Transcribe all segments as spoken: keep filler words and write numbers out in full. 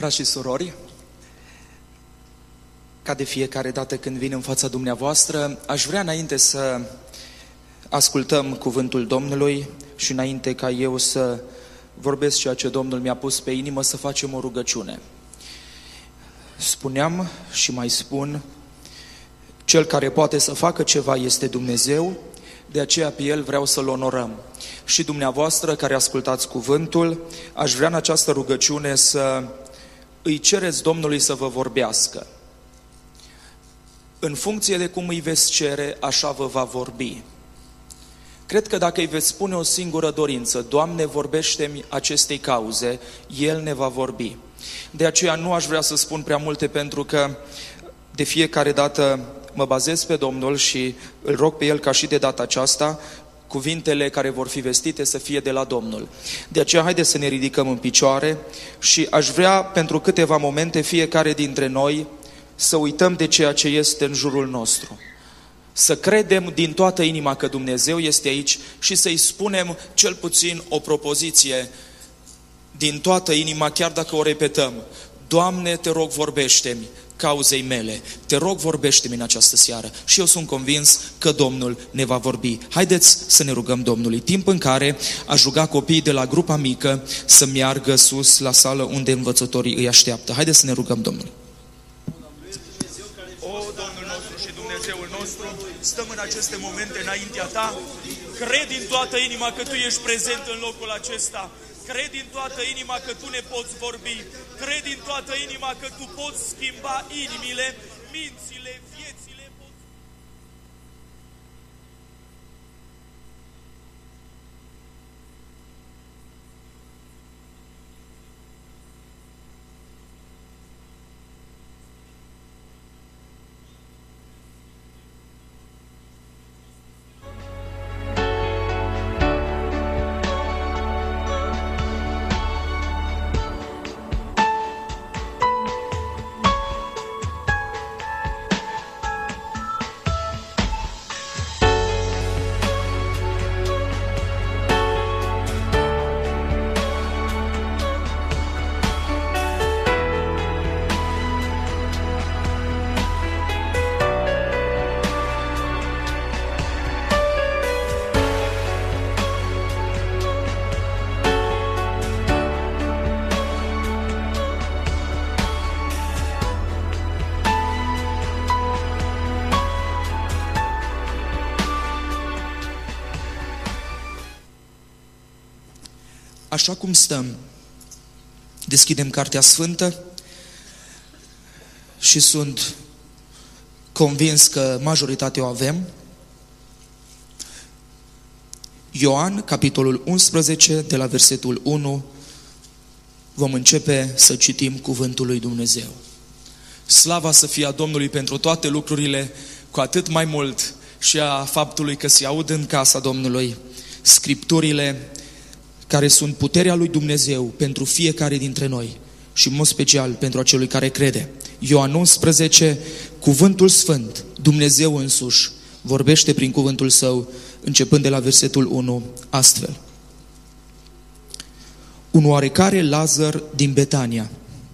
Frați și surori, ca de fiecare dată când vin în fața dumneavoastră, aș vrea înainte să ascultăm cuvântul Domnului și înainte ca eu să vorbesc ceea ce Domnul mi-a pus pe inimă, să facem o rugăciune. Spuneam și mai spun, cel care poate să facă ceva este Dumnezeu, de aceea pe El vreau să-L onorăm. Și dumneavoastră care ascultați cuvântul, aș vrea în această rugăciune să îi cereți Domnului să vă vorbească. În funcție de cum îi veți cere, așa vă va vorbi. Cred că dacă îi veți spune o singură dorință, Doamne, vorbește-mi acestei cauze, El ne va vorbi. De aceea nu aș vrea să spun prea multe, pentru că de fiecare dată mă bazez pe Domnul și îl rog pe El ca și de data aceasta cuvintele care vor fi vestite să fie de la Domnul. De aceea haideți să ne ridicăm în picioare și aș vrea pentru câteva momente fiecare dintre noi să uităm de ceea ce este în jurul nostru. Să credem din toată inima că Dumnezeu este aici și să-i spunem cel puțin o propoziție din toată inima, chiar dacă o repetăm. Doamne, te rog, vorbește-mi cauzei mele. Te rog, vorbește-mi în această seară. Și eu sunt convins că Domnul ne va vorbi. Haideți să ne rugăm Domnului. Timp în care aș ruga copiii de la grupa mică să meargă sus la sală unde învățătorii îi așteaptă. Haideți să ne rugăm Domnului. O, Domnul nostru și Dumnezeul nostru, stăm în aceste momente înaintea Ta. Cred din toată inima că Tu ești prezent în locul acesta. Cred din toată inima că Tu ne poți vorbi. Cred din toată inima că Tu poți schimba inimile, mințile, viețile. Așa cum stăm, deschidem Cartea Sfântă și sunt convins că majoritatea o avem. Ioan, capitolul unsprezece, de la versetul unu, vom începe să citim cuvântul lui Dumnezeu. Slava să fie a Domnului pentru toate lucrurile, cu atât mai mult și a faptului că se aud în casa Domnului Scripturile care sunt puterea lui Dumnezeu pentru fiecare dintre noi și în mod special pentru acelui care crede. Ioan unsprezece, cuvântul sfânt, Dumnezeu însuși, vorbește prin cuvântul Său, începând de la versetul unu, astfel. Un oarecare Lazar din Betania,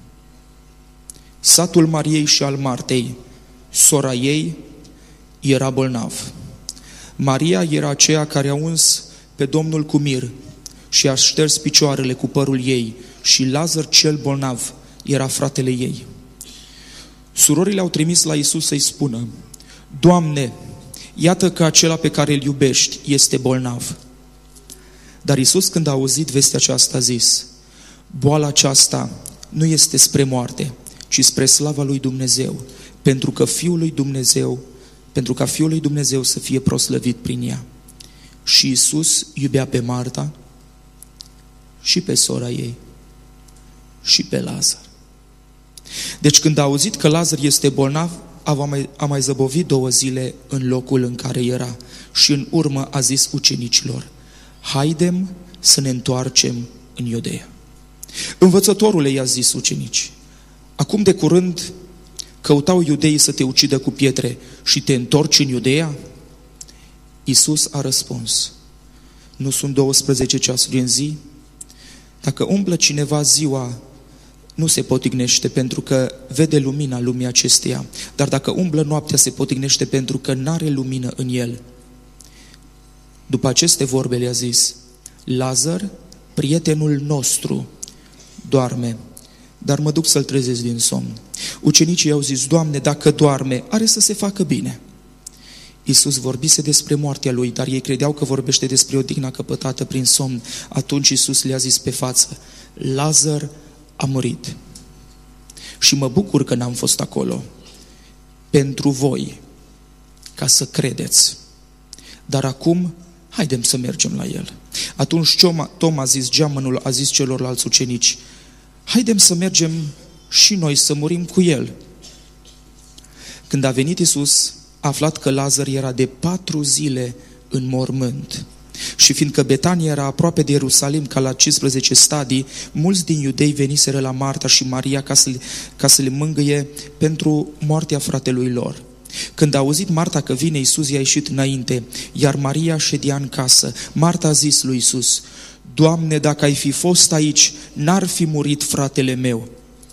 satul Mariei și al Martei, sora ei, era bolnav. Maria era aceea care a uns pe Domnul cu mir și a șters picioarele cu părul ei, și Lazar cel bolnav era fratele ei. Surorile au trimis la Iisus să-i spună: Doamne, iată că acela pe care îl iubești este bolnav. Dar Iisus, când a auzit vestea aceasta, a zis: boala aceasta nu este spre moarte, ci spre slava lui Dumnezeu, pentru că Fiul lui Dumnezeu, pentru ca Fiul lui Dumnezeu să fie proslăvit prin ea. Și Iisus iubea pe Marta și pe sora ei și pe Lazar. Deci când a auzit că Lazar este bolnav, a mai, a mai zăbovit două zile în locul în care era și în urmă a zis ucenicilor: haidem să ne întoarcem în Iudeea. Învățătorule, i-a zis ucenici, acum de curând căutau iudeii să te ucidă cu pietre și te întorci în Iudeea? Iisus a răspuns: nu sunt douăsprezece ceasuri în zi? Dacă umblă cineva ziua nu se potignește pentru că vede lumina lumii acesteia, dar dacă umblă noaptea se potignește pentru că n-are lumină în el. După aceste vorbe le-a zis: Lazar, prietenul nostru, doarme, dar mă duc să-l trezesc din somn. Ucenicii i-au zis: Doamne, dacă doarme, are să se facă bine. Iisus vorbise despre moartea lui, dar ei credeau că vorbește despre odihna căpătată prin somn. Atunci Iisus le-a zis pe față: Lazar a murit. Și mă bucur că n-am fost acolo pentru voi, ca să credeți. Dar acum, haidem să mergem la el. Atunci Tom a zis, geamănul a zis celorlalți ucenici: haidem să mergem și noi să murim cu el. Când a venit Iisus, a aflat că Lazar era de patru zile în mormânt. Și fiindcă Betania era aproape de Ierusalim, ca la cincisprezece stadii, mulți din iudei veniseră la Marta și Maria ca să le, ca să le mângâie pentru moartea fratelui lor. Când a auzit Marta că vine Iisus, i-a ieșit înainte, iar Maria ședea în casă. Marta a zis lui Iisus: Doamne, dacă ai fi fost aici, n-ar fi murit fratele meu.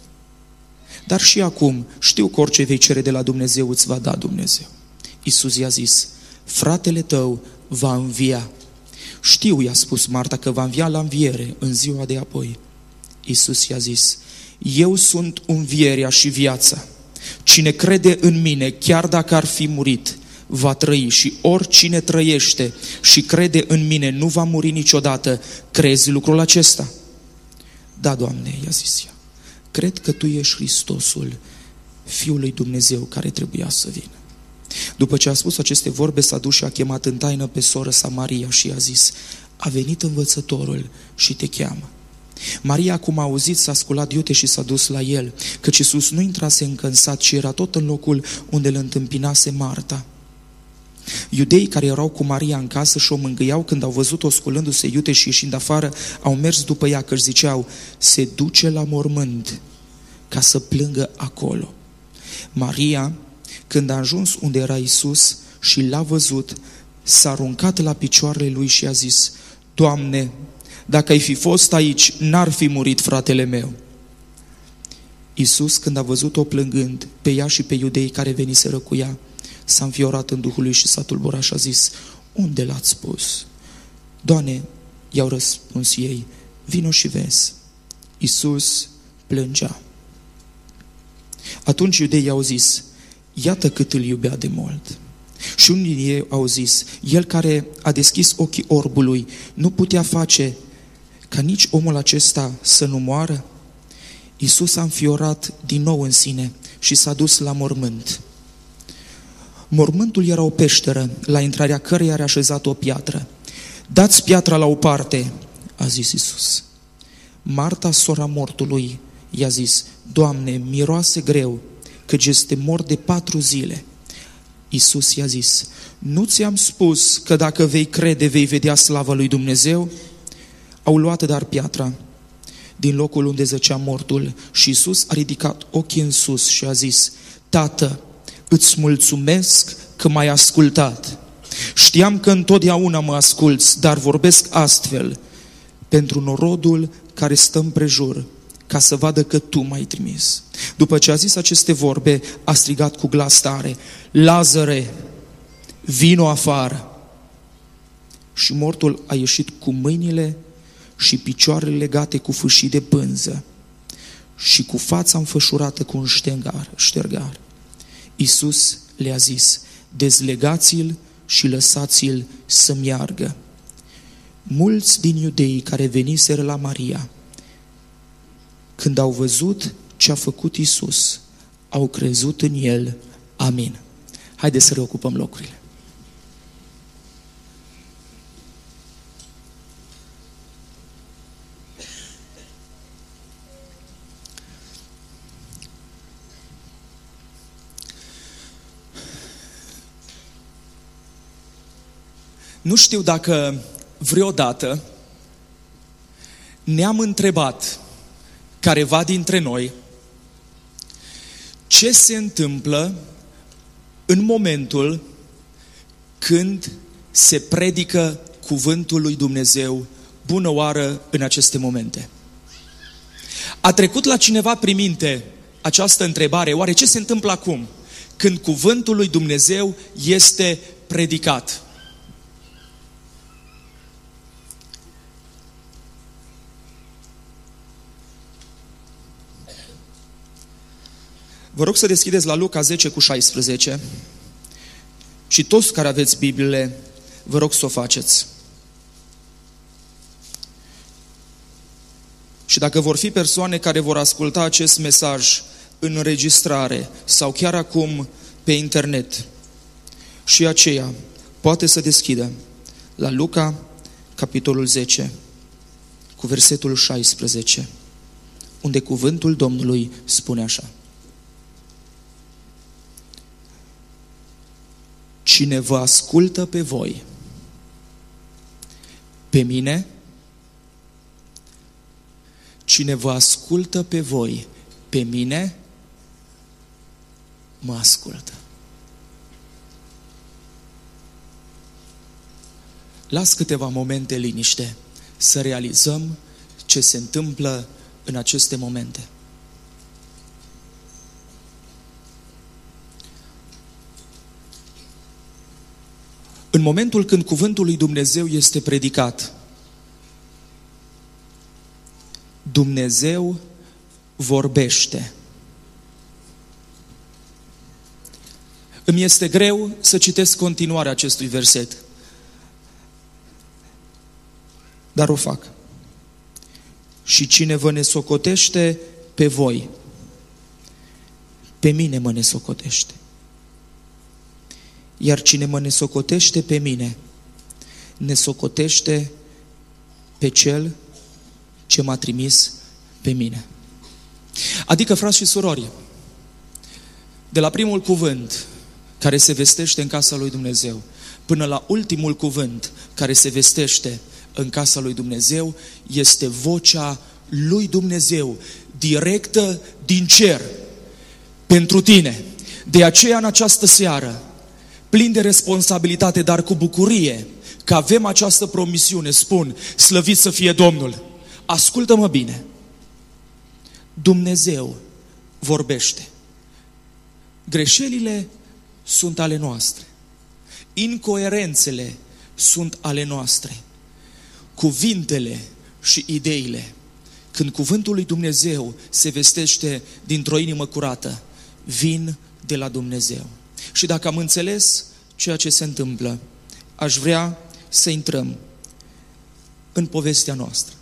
Dar și acum știu că orice vei cere de la Dumnezeu îți va da Dumnezeu. Iisus i-a zis: fratele tău va învia. Știu, i-a spus Marta, că va învia la înviere în ziua de apoi. Iisus i-a zis: eu sunt învierea și viața. Cine crede în mine, chiar dacă ar fi murit, va trăi, și oricine trăiește și crede în mine nu va muri niciodată. Crezi lucrul acesta? Da, Doamne, i-a zis ea. Cred că Tu ești Hristosul, Fiul lui Dumnezeu, care trebuia să vină. După ce a spus aceste vorbe, s-a dus și a chemat în taină pe soră sa Maria și i-a zis: a venit învățătorul și te cheamă. Maria, cum a auzit, s-a sculat iute și s-a dus la el, căci Iisus nu intrase încă în sat, ci era tot în locul unde îl întâmpinase Marta. Iudeii care erau cu Maria în casă și o mângâiau, când au văzut-o sculându-se iute și ieșind afară, au mers după ea, că își ziceau: se duce la mormânt ca să plângă acolo. Maria, când a ajuns unde era Iisus și l-a văzut, s-a aruncat la picioarele lui și a zis: Doamne, dacă ai fi fost aici, n-ar fi murit fratele meu. Iisus, când a văzut-o plângând, pe ea și pe iudeii care veniseră cu ea, s-a înfiorat în Duhul lui și s-a tulburat și a zis: unde l-ați pus? Doamne, i-au răspuns ei, vino și vezi. Iisus plângea. Atunci iudeii au zis: iată cât îl iubea de mult. Și unii din ei au zis: el care a deschis ochii orbului nu putea face ca nici omul acesta să nu moară? Iisus a înfiorat din nou în sine și s-a dus la mormânt. Mormântul era o peșteră, la intrarea căreia era așezat o piatră. Dați piatra la o parte, a zis Iisus. Marta, sora mortului, i-a zis: Doamne, miroase greu, căci este mort de patru zile. Iisus i-a zis: nu ți-am spus că dacă vei crede, vei vedea slava lui Dumnezeu? Au luat dar piatra din locul unde zăcea mortul și Iisus a ridicat ochii în sus și a zis: Tată, îți mulțumesc că m-ai ascultat. Știam că întotdeauna mă asculți, dar vorbesc astfel pentru norodul care stă împrejur, ca să vadă că Tu m-ai trimis. După ce a zis aceste vorbe, a strigat cu glas tare: Lazare, vino afară! Și mortul a ieșit cu mâinile și picioarele legate cu fâșii de pânză și cu fața înfășurată cu un ștergar. ștergar. Iisus le-a zis: dezlegați-l și lăsați-l să meargă. Mulți din iudeii care veniseră la Maria, când au văzut ce a făcut Iisus, au crezut în El. Amin. Haideți să reocupăm locurile. Nu știu dacă vreodată ne-am întrebat, careva dintre noi, ce se întâmplă în momentul când se predică cuvântul lui Dumnezeu. Bună oară în aceste momente! A trecut la cineva prin minte această întrebare, oare ce se întâmplă acum când cuvântul lui Dumnezeu este predicat? Vă rog să deschideți la Luca zece cu șaisprezece și toți care aveți Bibliile, vă rog să o faceți. Și dacă vor fi persoane care vor asculta acest mesaj în înregistrare sau chiar acum pe internet, și aceea poate să deschidă la Luca, capitolul zece, cu versetul șaisprezece, unde cuvântul Domnului spune așa. Cine vă ascultă pe voi, pe mine, cine vă ascultă pe voi, pe mine, mă ascultă. Las câteva momente liniște să realizăm ce se întâmplă în aceste momente. În momentul când cuvântul lui Dumnezeu este predicat, Dumnezeu vorbește. Îmi este greu să citesc continuarea acestui verset, dar o fac. Și cine vă nesocotește pe voi, pe mine mă nesocotește. Iar cine mă nesocotește pe mine, nesocotește pe cel ce m-a trimis pe mine. Adică, frați și surori, de la primul cuvânt care se vestește în casa lui Dumnezeu până la ultimul cuvânt care se vestește în casa lui Dumnezeu, este vocea lui Dumnezeu, directă din cer, pentru tine. De aceea, în această seară, plin de responsabilitate, dar cu bucurie, că avem această promisiune, spun, slăvit să fie Domnul. Ascultă-mă bine. Dumnezeu vorbește. Greșelile sunt ale noastre. Incoerențele sunt ale noastre. Cuvintele și ideile, când cuvântul lui Dumnezeu se vestește dintr-o inimă curată, vin de la Dumnezeu. Și dacă am înțeles ceea ce se întâmplă, aș vrea să intrăm în povestea noastră.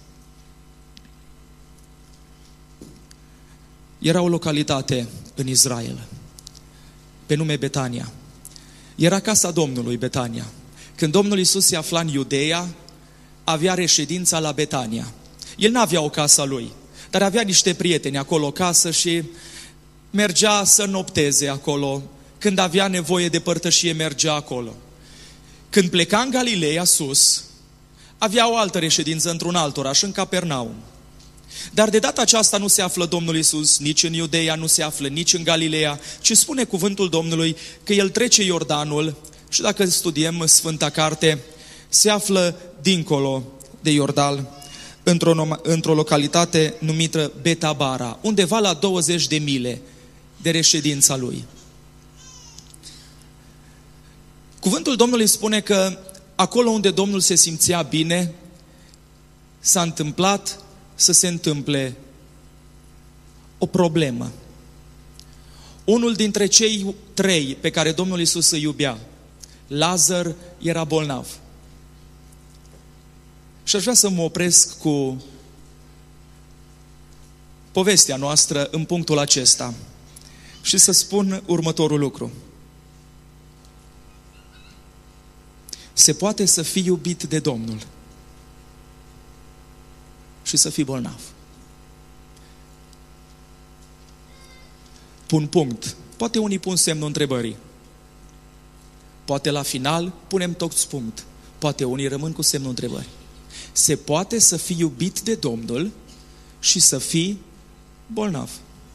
Era o localitate în Israel, pe nume Betania. Era casa Domnului, Betania. Când Domnul Iisus se afla în Iudeea, avea reședința la Betania. El n-avea o casă a lui, dar avea niște prieteni acolo o casă și mergea să nopteze acolo. Când avea nevoie de părtășie, mergea acolo. Când pleca în Galileea sus, avea o altă reședință într-un alt oraș, în Capernaum. Dar de data aceasta nu se află Domnul Iisus nici în Iudeea, nu se află nici în Galileea, ci spune cuvântul Domnului că El trece Iordanul și dacă studiem Sfânta Carte, se află dincolo de Iordan, într-o, într-o localitate numită Betabara, undeva la douăzeci de mile de reședința Lui. Cuvântul Domnului spune că acolo unde Domnul se simțea bine, s-a întâmplat să se întâmple o problemă. Unul dintre cei trei pe care Domnul Iisus îi iubea, Lazar, era bolnav. Și aș vrea să mă opresc cu povestea noastră în punctul acesta și să spun următorul lucru. Se poate să fii iubit de Domnul și să fii bolnav. Pun punct. Poate unii pun semnul întrebării. Poate la final punem toți punct. Poate unii rămân cu semnul întrebării. Se poate să fii iubit de Domnul și să fii bolnav.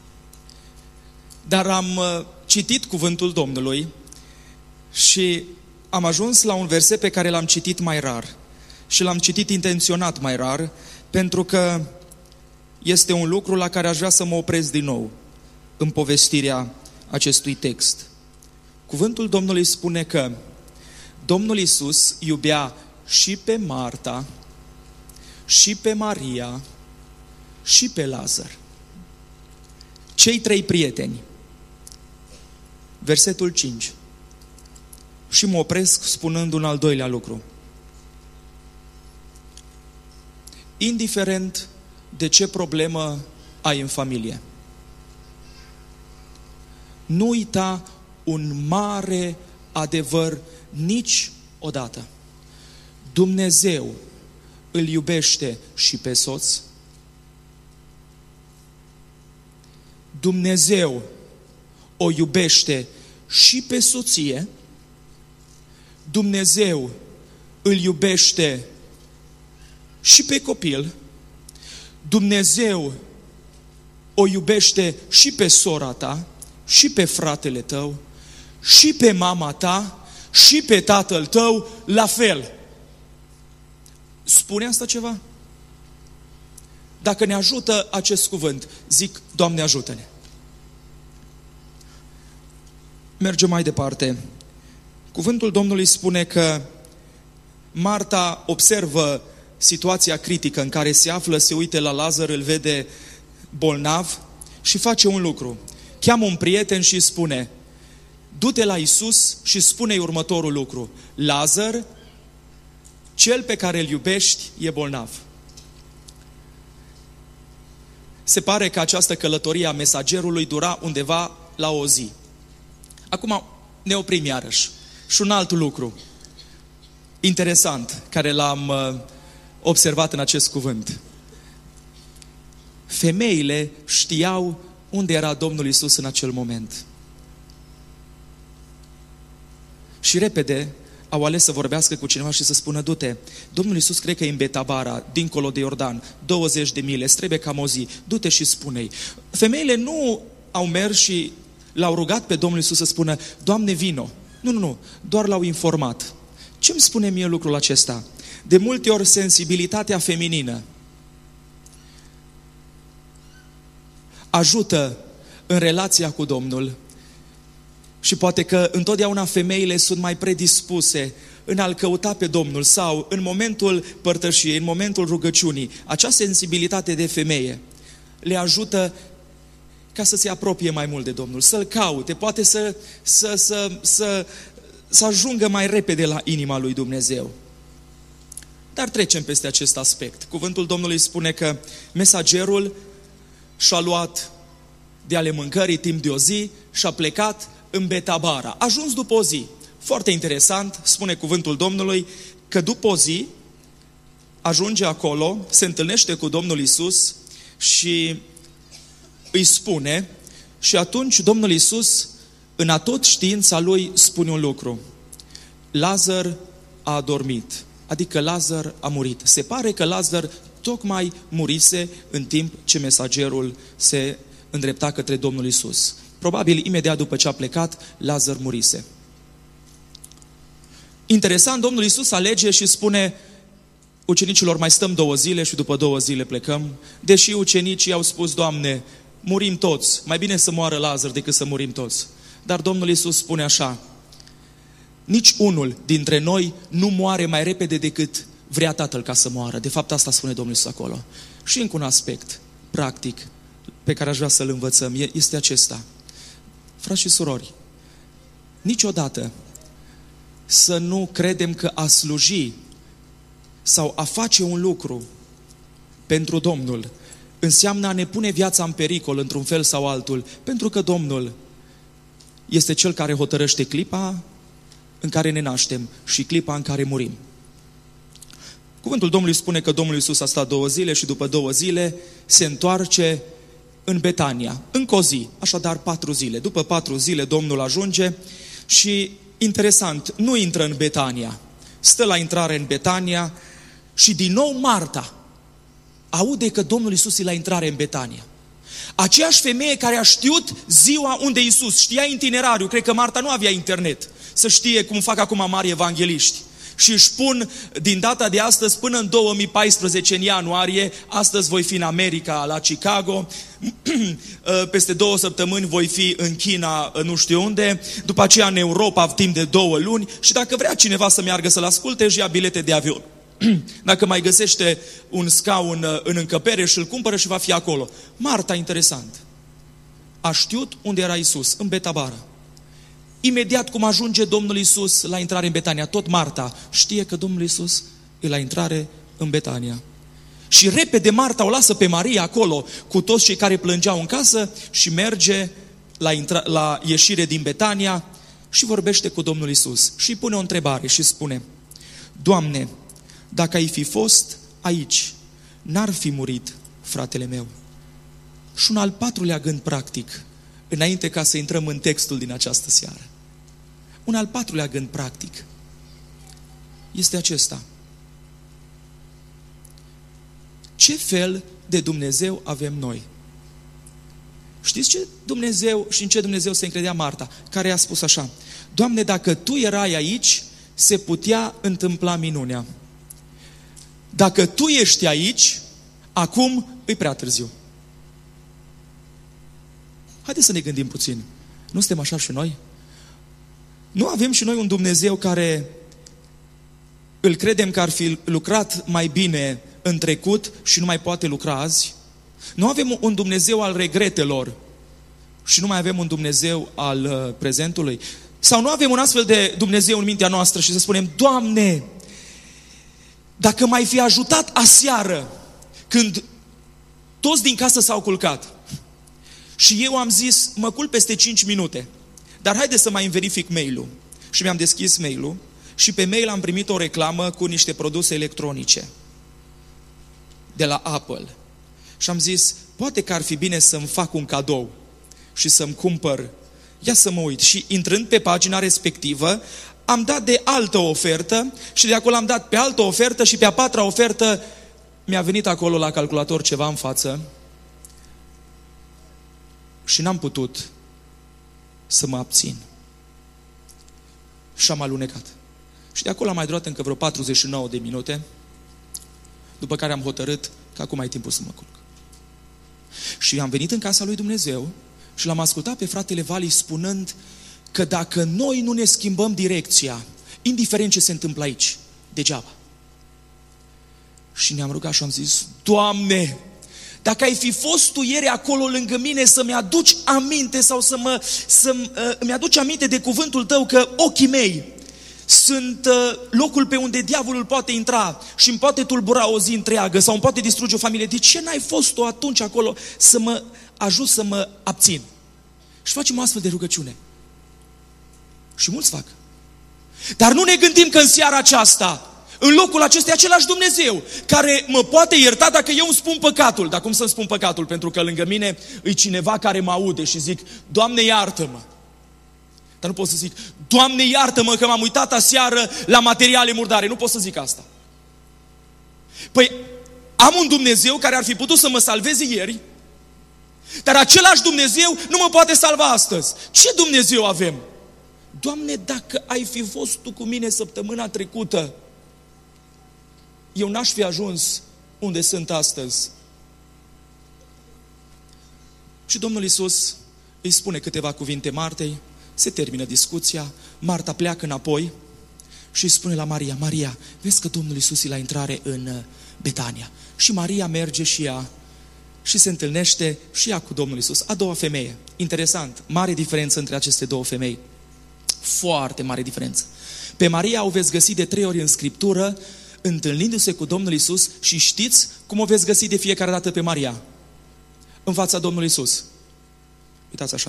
Dar am citit cuvântul Domnului și am ajuns la un verset pe care l-am citit mai rar. Și l-am citit intenționat mai rar, pentru că este un lucru la care aș vrea să mă opresc din nou în povestirea acestui text. Cuvântul Domnului spune că Domnul Iisus iubea și pe Marta, și pe Maria, și pe Lazar. Cei trei prieteni. Versetul cinci. Și mă opresc spunând un al doilea lucru. Indiferent de ce problemă ai în familie, nu uita un mare adevăr niciodată. Dumnezeu îl iubește și pe soț, Dumnezeu o iubește și pe soție, Dumnezeu îl iubește și pe copil, Dumnezeu o iubește și pe sora ta, și pe fratele tău, și pe mama ta, și pe tatăl tău, la fel. Spune asta ceva? Dacă ne ajută acest cuvânt, zic, Doamne ajută-ne. Mergem mai departe. Cuvântul Domnului spune că Marta observă situația critică în care se află, se uită la Lazar, îl vede bolnav și face un lucru. Cheamă un prieten și îi spune, du-te la Iisus și spune-i următorul lucru. Lazar, cel pe care îl iubești, e bolnav. Se pare că această călătorie a mesagerului dura undeva la o zi. Acum ne oprim iarăși. Și un alt lucru interesant care l-am observat în acest cuvânt. Femeile știau unde era Domnul Iisus în acel moment. Și repede au ales să vorbească cu cineva și să spună, du-te, Domnul Iisus cred că e în Betabara, dincolo de Iordan, douăzeci de mile, îți trebuie cam o zi, du-te și spune-i. Femeile nu au mers și l-au rugat pe Domnul Iisus să spună, Doamne, vino. Nu, nu, nu, doar l-au informat. Ce îmi spune mie lucrul acesta? De multe ori sensibilitatea feminină ajută în relația cu Domnul și poate că întotdeauna femeile sunt mai predispuse în a-L căuta pe Domnul sau în momentul părtășiei, în momentul rugăciunii. Acea sensibilitate de femeie le ajută ca să se apropie mai mult de Domnul, să-L caute, poate să, să, să, să, să ajungă mai repede la inima lui Dumnezeu. Dar trecem peste acest aspect. Cuvântul Domnului spune că mesagerul și-a luat de ale mâncării timp de o zi și a plecat în Betabara. A ajuns după o zi. Foarte interesant, spune cuvântul Domnului, că după o zi ajunge acolo, se întâlnește cu Domnul Iisus și îi spune, și atunci Domnul Iisus, în atot știința lui, spune un lucru. Lazar a adormit, adică Lazar a murit. Se pare că Lazar tocmai murise în timp ce mesagerul se îndrepta către Domnul Iisus. Probabil imediat după ce a plecat, Lazar murise. Interesant, Domnul Iisus alege și spune ucenicilor, mai stăm două zile și după două zile plecăm. Deși ucenicii au spus, Doamne, murim toți, mai bine să moară Lazar decât să murim toți. Dar Domnul Iisus spune așa, nici unul dintre noi nu moare mai repede decât vrea Tatăl ca să moară. De fapt, asta spune Domnul Iisus acolo. Și încă un aspect practic pe care aș vrea să-l învățăm este acesta. Frați și surori, niciodată să nu credem că a sluji sau a face un lucru pentru Domnul înseamnă a ne pune viața în pericol într-un fel sau altul, pentru că Domnul este Cel care hotărăște clipa în care ne naștem și clipa în care murim. Cuvântul Domnului spune că Domnul Iisus a stat două zile și după două zile se întoarce în Betania, încă o zi, așadar patru zile. După patru zile Domnul ajunge și, interesant, nu intră în Betania. Stă la intrare în Betania și din nou Marta aude că Domnul Iisus e la intrare în Betania. Aceeași femeie care a știut ziua unde Iisus, știa itinerariul, cred că Marta nu avea internet, să știe cum fac acum mari evangeliști. și își pun din data de astăzi până în două mii paisprezece, în ianuarie, astăzi voi fi în America, la Chicago, peste două săptămâni voi fi în China, nu știu unde, după aceea în Europa timp de două luni și dacă vrea cineva să meargă să-l asculte, își ia bilete de avion. Dacă mai găsește un scaun în încăpere și îl cumpără și va fi acolo. Marta, interesant, a știut unde era Iisus, în Betabara. Imediat cum ajunge Domnul Iisus la intrare în Betania, tot Marta știe că Domnul Iisus e la intrare în Betania. Și repede Marta o lasă pe Maria acolo cu toți cei care plângeau în casă și merge la, intra- la ieșire din Betania și vorbește cu Domnul Iisus. Și îi pune o întrebare și spune: Doamne, dacă ai fi fost aici, n-ar fi murit fratele meu. Și un al patrulea gând practic, înainte ca să intrăm în textul din această seară. Un al patrulea gând practic este acesta. Ce fel de Dumnezeu avem noi? Știți ce Dumnezeu și în ce Dumnezeu se încredea Marta? Care a spus așa: Doamne, dacă Tu erai aici, se putea întâmpla minunea. Dacă Tu ești aici, acum e prea târziu. Haideți să ne gândim puțin. Nu suntem așa și noi? Nu avem și noi un Dumnezeu care îl credem că ar fi lucrat mai bine în trecut și nu mai poate lucra azi? Nu avem un Dumnezeu al regretelor și nu mai avem un Dumnezeu al uh, prezentului? Sau nu avem un astfel de Dumnezeu în mintea noastră și să spunem: Doamne, dacă m-ai fi ajutat aseară când toți din casă s-au culcat și eu am zis, mă culc peste cinci minute, dar haide să mai verific mail-ul. Și mi-am deschis mail-ul și pe mail am primit o reclamă cu niște produse electronice de la Apple. Și am zis, poate că ar fi bine să-mi fac un cadou și să-mi cumpăr. Ia să mă uit. Și intrând pe pagina respectivă, am dat de altă ofertă și de acolo am dat pe altă ofertă și pe a patra ofertă mi-a venit acolo la calculator ceva în față și n-am putut să mă abțin. Și am alunecat. Și de acolo am mai durat încă vreo patruzeci și nouă de minute, după care am hotărât că acum e timpul să mă culc. Și am venit în casa lui Dumnezeu și l-am ascultat pe fratele Vali spunând că dacă noi nu ne schimbăm direcția, indiferent ce se întâmplă aici, degeaba. Și ne-am rugat și am zis, Doamne, dacă ai fi fost Tu ieri acolo lângă mine să-mi aduci aminte sau să mă, să-mi uh, aduci aminte de cuvântul Tău că ochii mei sunt uh, locul pe unde diavolul poate intra și îmi poate tulbura o zi întreagă sau îmi poate distruge o familie. De ce n-ai fost Tu atunci acolo să mă ajut să mă abțin? Și facem o astfel de rugăciune. Și mulți fac. Dar nu ne gândim că în seara aceasta, în locul acesta, e același Dumnezeu care mă poate ierta dacă eu îmi spun păcatul. Dar cum să-mi spun păcatul? Pentru că lângă mine e cineva care mă aude și zic, Doamne, iartă-mă. Dar nu pot să zic, Doamne, iartă-mă că m-am uitat aseară la materiale murdare. Nu pot să zic asta. Păi, am un Dumnezeu care ar fi putut să mă salveze ieri, dar același Dumnezeu nu mă poate salva astăzi. Ce Dumnezeu avem? Doamne, dacă ai fi fost Tu cu mine săptămâna trecută, eu n-aș fi ajuns unde sunt astăzi. Și Domnul Iisus îi spune câteva cuvinte Martei, se termină discuția, Marta pleacă înapoi și îi spune la Maria, Maria, vezi că Domnul Iisus e la intrare în Betania. Și Maria merge și ea și se întâlnește și ea cu Domnul Iisus. A doua femeie. Interesant, mare diferență între aceste două femei. Foarte mare diferență. Pe Maria o veți găsi de trei ori în Scriptură, întâlnindu-se cu Domnul Iisus și știți cum o veți găsi de fiecare dată pe Maria? În fața Domnului Iisus. Uitați așa.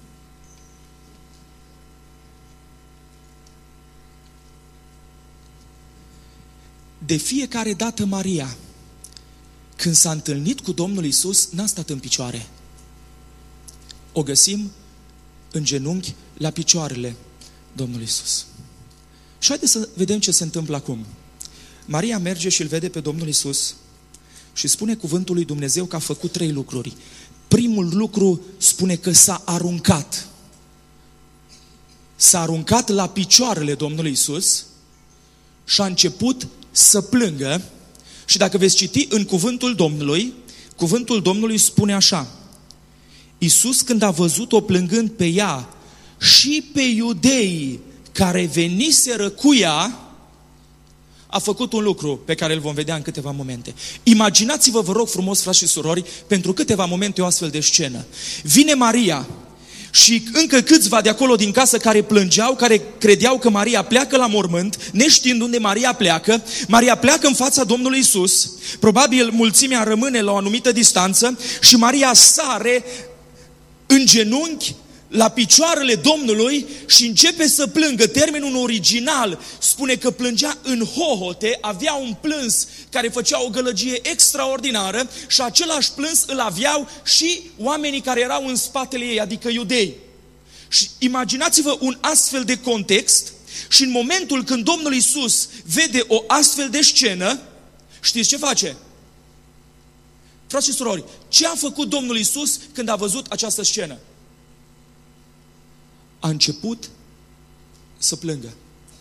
De fiecare dată Maria, când s-a întâlnit cu Domnul Iisus, n-a stat în picioare. O găsim în genunchi la picioarele Domnului Iisus. Și haideți să vedem ce se întâmplă acum. Maria merge și îl vede pe Domnul Iisus și spune cuvântul lui Dumnezeu că a făcut trei lucruri. Primul lucru spune că s-a aruncat. S-a aruncat la picioarele Domnului Iisus și a început să plângă. Și dacă veți citi în cuvântul Domnului, cuvântul Domnului spune așa: Iisus, când a văzut-o plângând pe ea și pe iudeii care veniseră cu ea, a făcut un lucru pe care îl vom vedea în câteva momente. Imaginați-vă, vă rog frumos, frați și surori, pentru câteva momente o astfel de scenă. Vine Maria și încă câțiva de acolo din casă care plângeau, care credeau că Maria pleacă la mormânt, neștiind unde Maria pleacă. Maria pleacă în fața Domnului Iisus, probabil mulțimea rămâne la o anumită distanță și Maria sare în genunchi la picioarele Domnului și începe să plângă. Termenul original spune că plângea în hohote, avea un plâns care făcea o gălăgie extraordinară și același plâns îl aveau și oamenii care erau în spatele ei, adică iudei. Și imaginați-vă un astfel de context și în momentul când Domnul Iisus vede o astfel de scenă, știți ce face? Frați și surori, ce a făcut Domnul Iisus când a văzut această scenă? A început să plângă.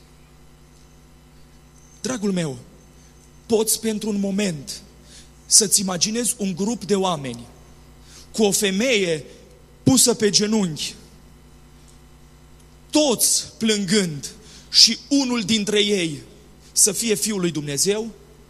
Dragul meu, poți pentru un moment să-ți imaginezi un grup de oameni cu o femeie pusă pe genunchi, toți plângând și unul dintre ei să fie Fiul lui Dumnezeu?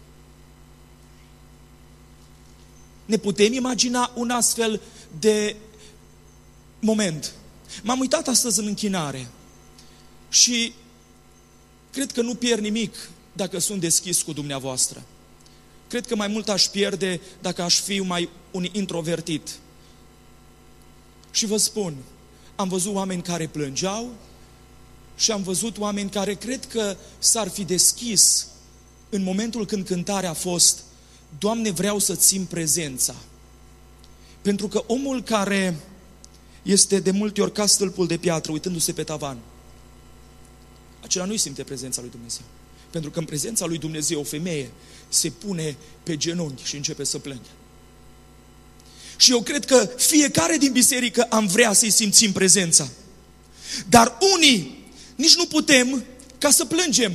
Ne putem imagina un astfel de moment. M-am uitat astăzi în închinare și cred că nu pierd nimic dacă sunt deschis cu dumneavoastră. Cred că mai mult aș pierde dacă aș fi mai un introvertit. Și vă spun, am văzut oameni care plângeau și am văzut oameni care cred că s-ar fi deschis în momentul când cântarea a fost: Doamne, vreau să-ți simt prezența. Pentru că omul care este de multe ori ca stâlpul de piatră uitându-se pe tavan, acela nu-i simte prezența lui Dumnezeu. Pentru că în prezența lui Dumnezeu o femeie se pune pe genunchi și începe să plângă. Și eu cred că fiecare din biserică am vrea să-i simțim prezența. Dar unii nici nu putem ca să plângem.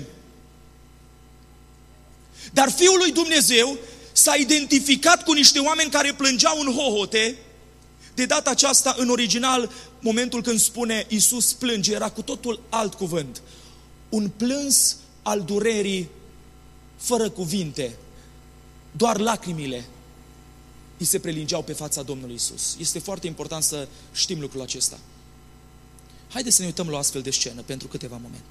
Dar Fiul lui Dumnezeu s-a identificat cu niște oameni care plângeau în hohote. De data aceasta, în original, momentul când spune Iisus plânge, era cu totul alt cuvânt. Un plâns al durerii fără cuvinte. Doar lacrimile îi se prelingeau pe fața Domnului Iisus. Este foarte important să știm lucrul acesta. Haideți să ne uităm la o astfel de scenă pentru câteva momente.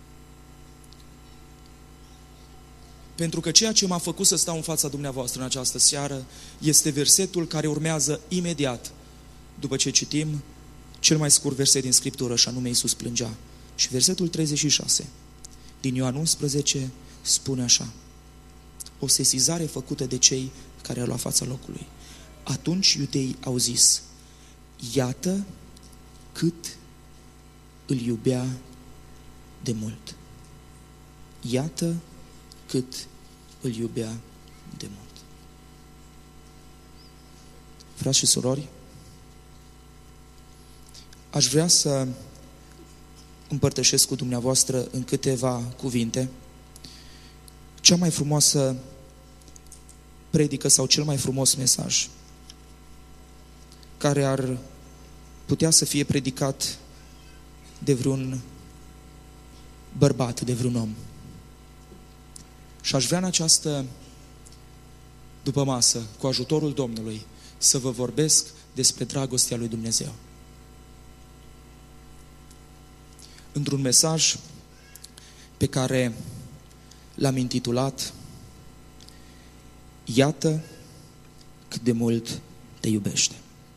Pentru că ceea ce m-a făcut să stau în fața dumneavoastră în această seară este versetul care urmează imediat după ce citim cel mai scurt verset din Scriptură, și anume Iisus plângea. Și versetul treizeci și șase din Ioan unsprezece spune așa: o sesizare făcută de cei care au luat fața locului. Atunci iudeii au zis: iată cât îl iubea de mult. Iată cât îl iubea de mult. Frați și surori, aș vrea să împărtășesc cu dumneavoastră în câteva cuvinte cea mai frumoasă predică sau cel mai frumos mesaj care ar putea să fie predicat de vreun bărbat, de vreun om. Și aș vrea în această după masă, cu ajutorul Domnului, să vă vorbesc despre dragostea lui Dumnezeu. Într-un mesaj pe care l-am intitulat Iată cât de mult te iubește.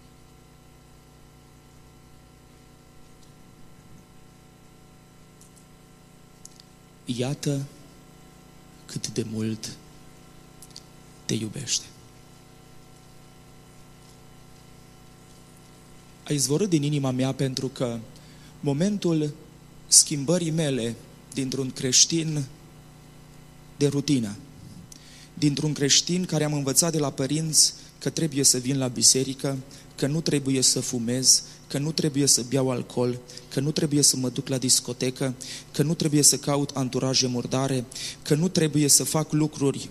Iată cât de mult te iubește. A izvorât din inima mea pentru că momentul schimbării mele dintr-un creștin de rutină, dintr-un creștin care am învățat de la părinți că trebuie să vin la biserică, că nu trebuie să fumez, că nu trebuie să beau alcool, că nu trebuie să mă duc la discotecă, că nu trebuie să caut anturaje murdare, că nu trebuie să fac lucruri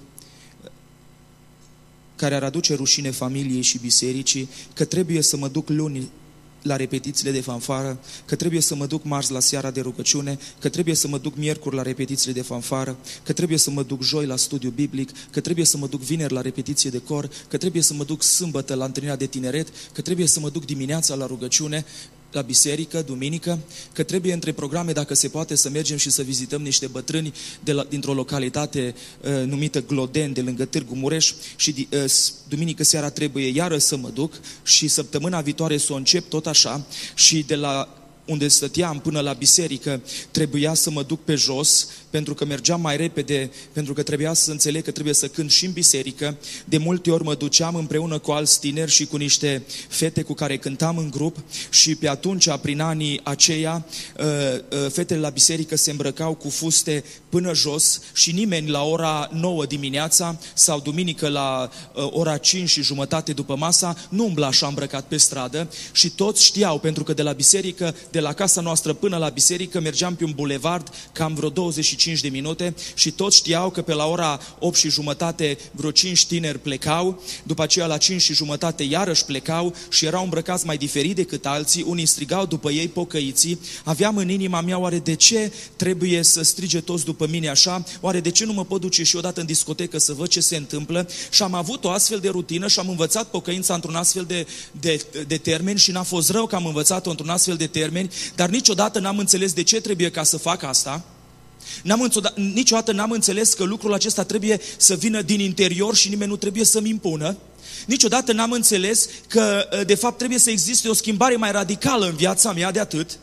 care ar aduce rușine familiei și bisericii, că trebuie să mă duc luni la repetițiile de fanfară, că trebuie să mă duc marți la seara de rugăciune, că trebuie să mă duc miercuri la repetițiile de fanfară, că trebuie să mă duc joi la studiu biblic, că trebuie să mă duc vineri la repetiție de cor, că trebuie să mă duc sâmbătă la întâlnirea de tineret, că trebuie să mă duc dimineața la rugăciune, la biserică, duminică, că trebuie între programe, dacă se poate, să mergem și să vizităm niște bătrâni de la, dintr-o localitate uh, numită Gloden, de lângă Târgu Mureș, și uh, duminică seara trebuie iară să mă duc și săptămâna viitoare să o încep tot așa, și de la unde stăteam până la biserică trebuia să mă duc pe jos, pentru că mergeam mai repede, pentru că trebuia să înțeleg că trebuie să cânt și în biserică. De multe ori mă duceam împreună cu alți tineri și cu niște fete cu care cântam în grup, și pe atunci, prin anii aceia, fetele la biserică se îmbrăcau cu fuste până jos și nimeni la ora nouă dimineața sau duminică la ora cinci și jumătate după masa nu umbla așa îmbrăcat pe stradă, și toți știau, pentru că de la biserică, de la casa noastră până la biserică, mergeam pe un bulevard cam vreo douăzeci și cinci de minute, și toți știau că pe la ora opt și jumătate vreo cinci tineri plecau, după aceea la cinci și jumătate iarăși plecau și erau îmbrăcați mai diferit decât alții, unii strigau după ei pocăiții. Aveam în inima mea, oare de ce trebuie să strige toți după mine așa? Oare de ce nu mă pot duce și odată în discotecă să văd ce se întâmplă? Și am avut o astfel de rutină și am învățat pocăința într-un astfel de, de, de termeni, și n-a fost rău că am învățat-o într-un astfel de termeni, dar niciodată n-am înțeles de ce trebuie ca să fac asta. N-am, niciodată n-am înțeles că lucrul acesta trebuie să vină din interior și nimeni nu trebuie să-mi impună. Niciodată n-am înțeles că, de fapt, trebuie să existe o schimbare mai radicală în viața mea de atât.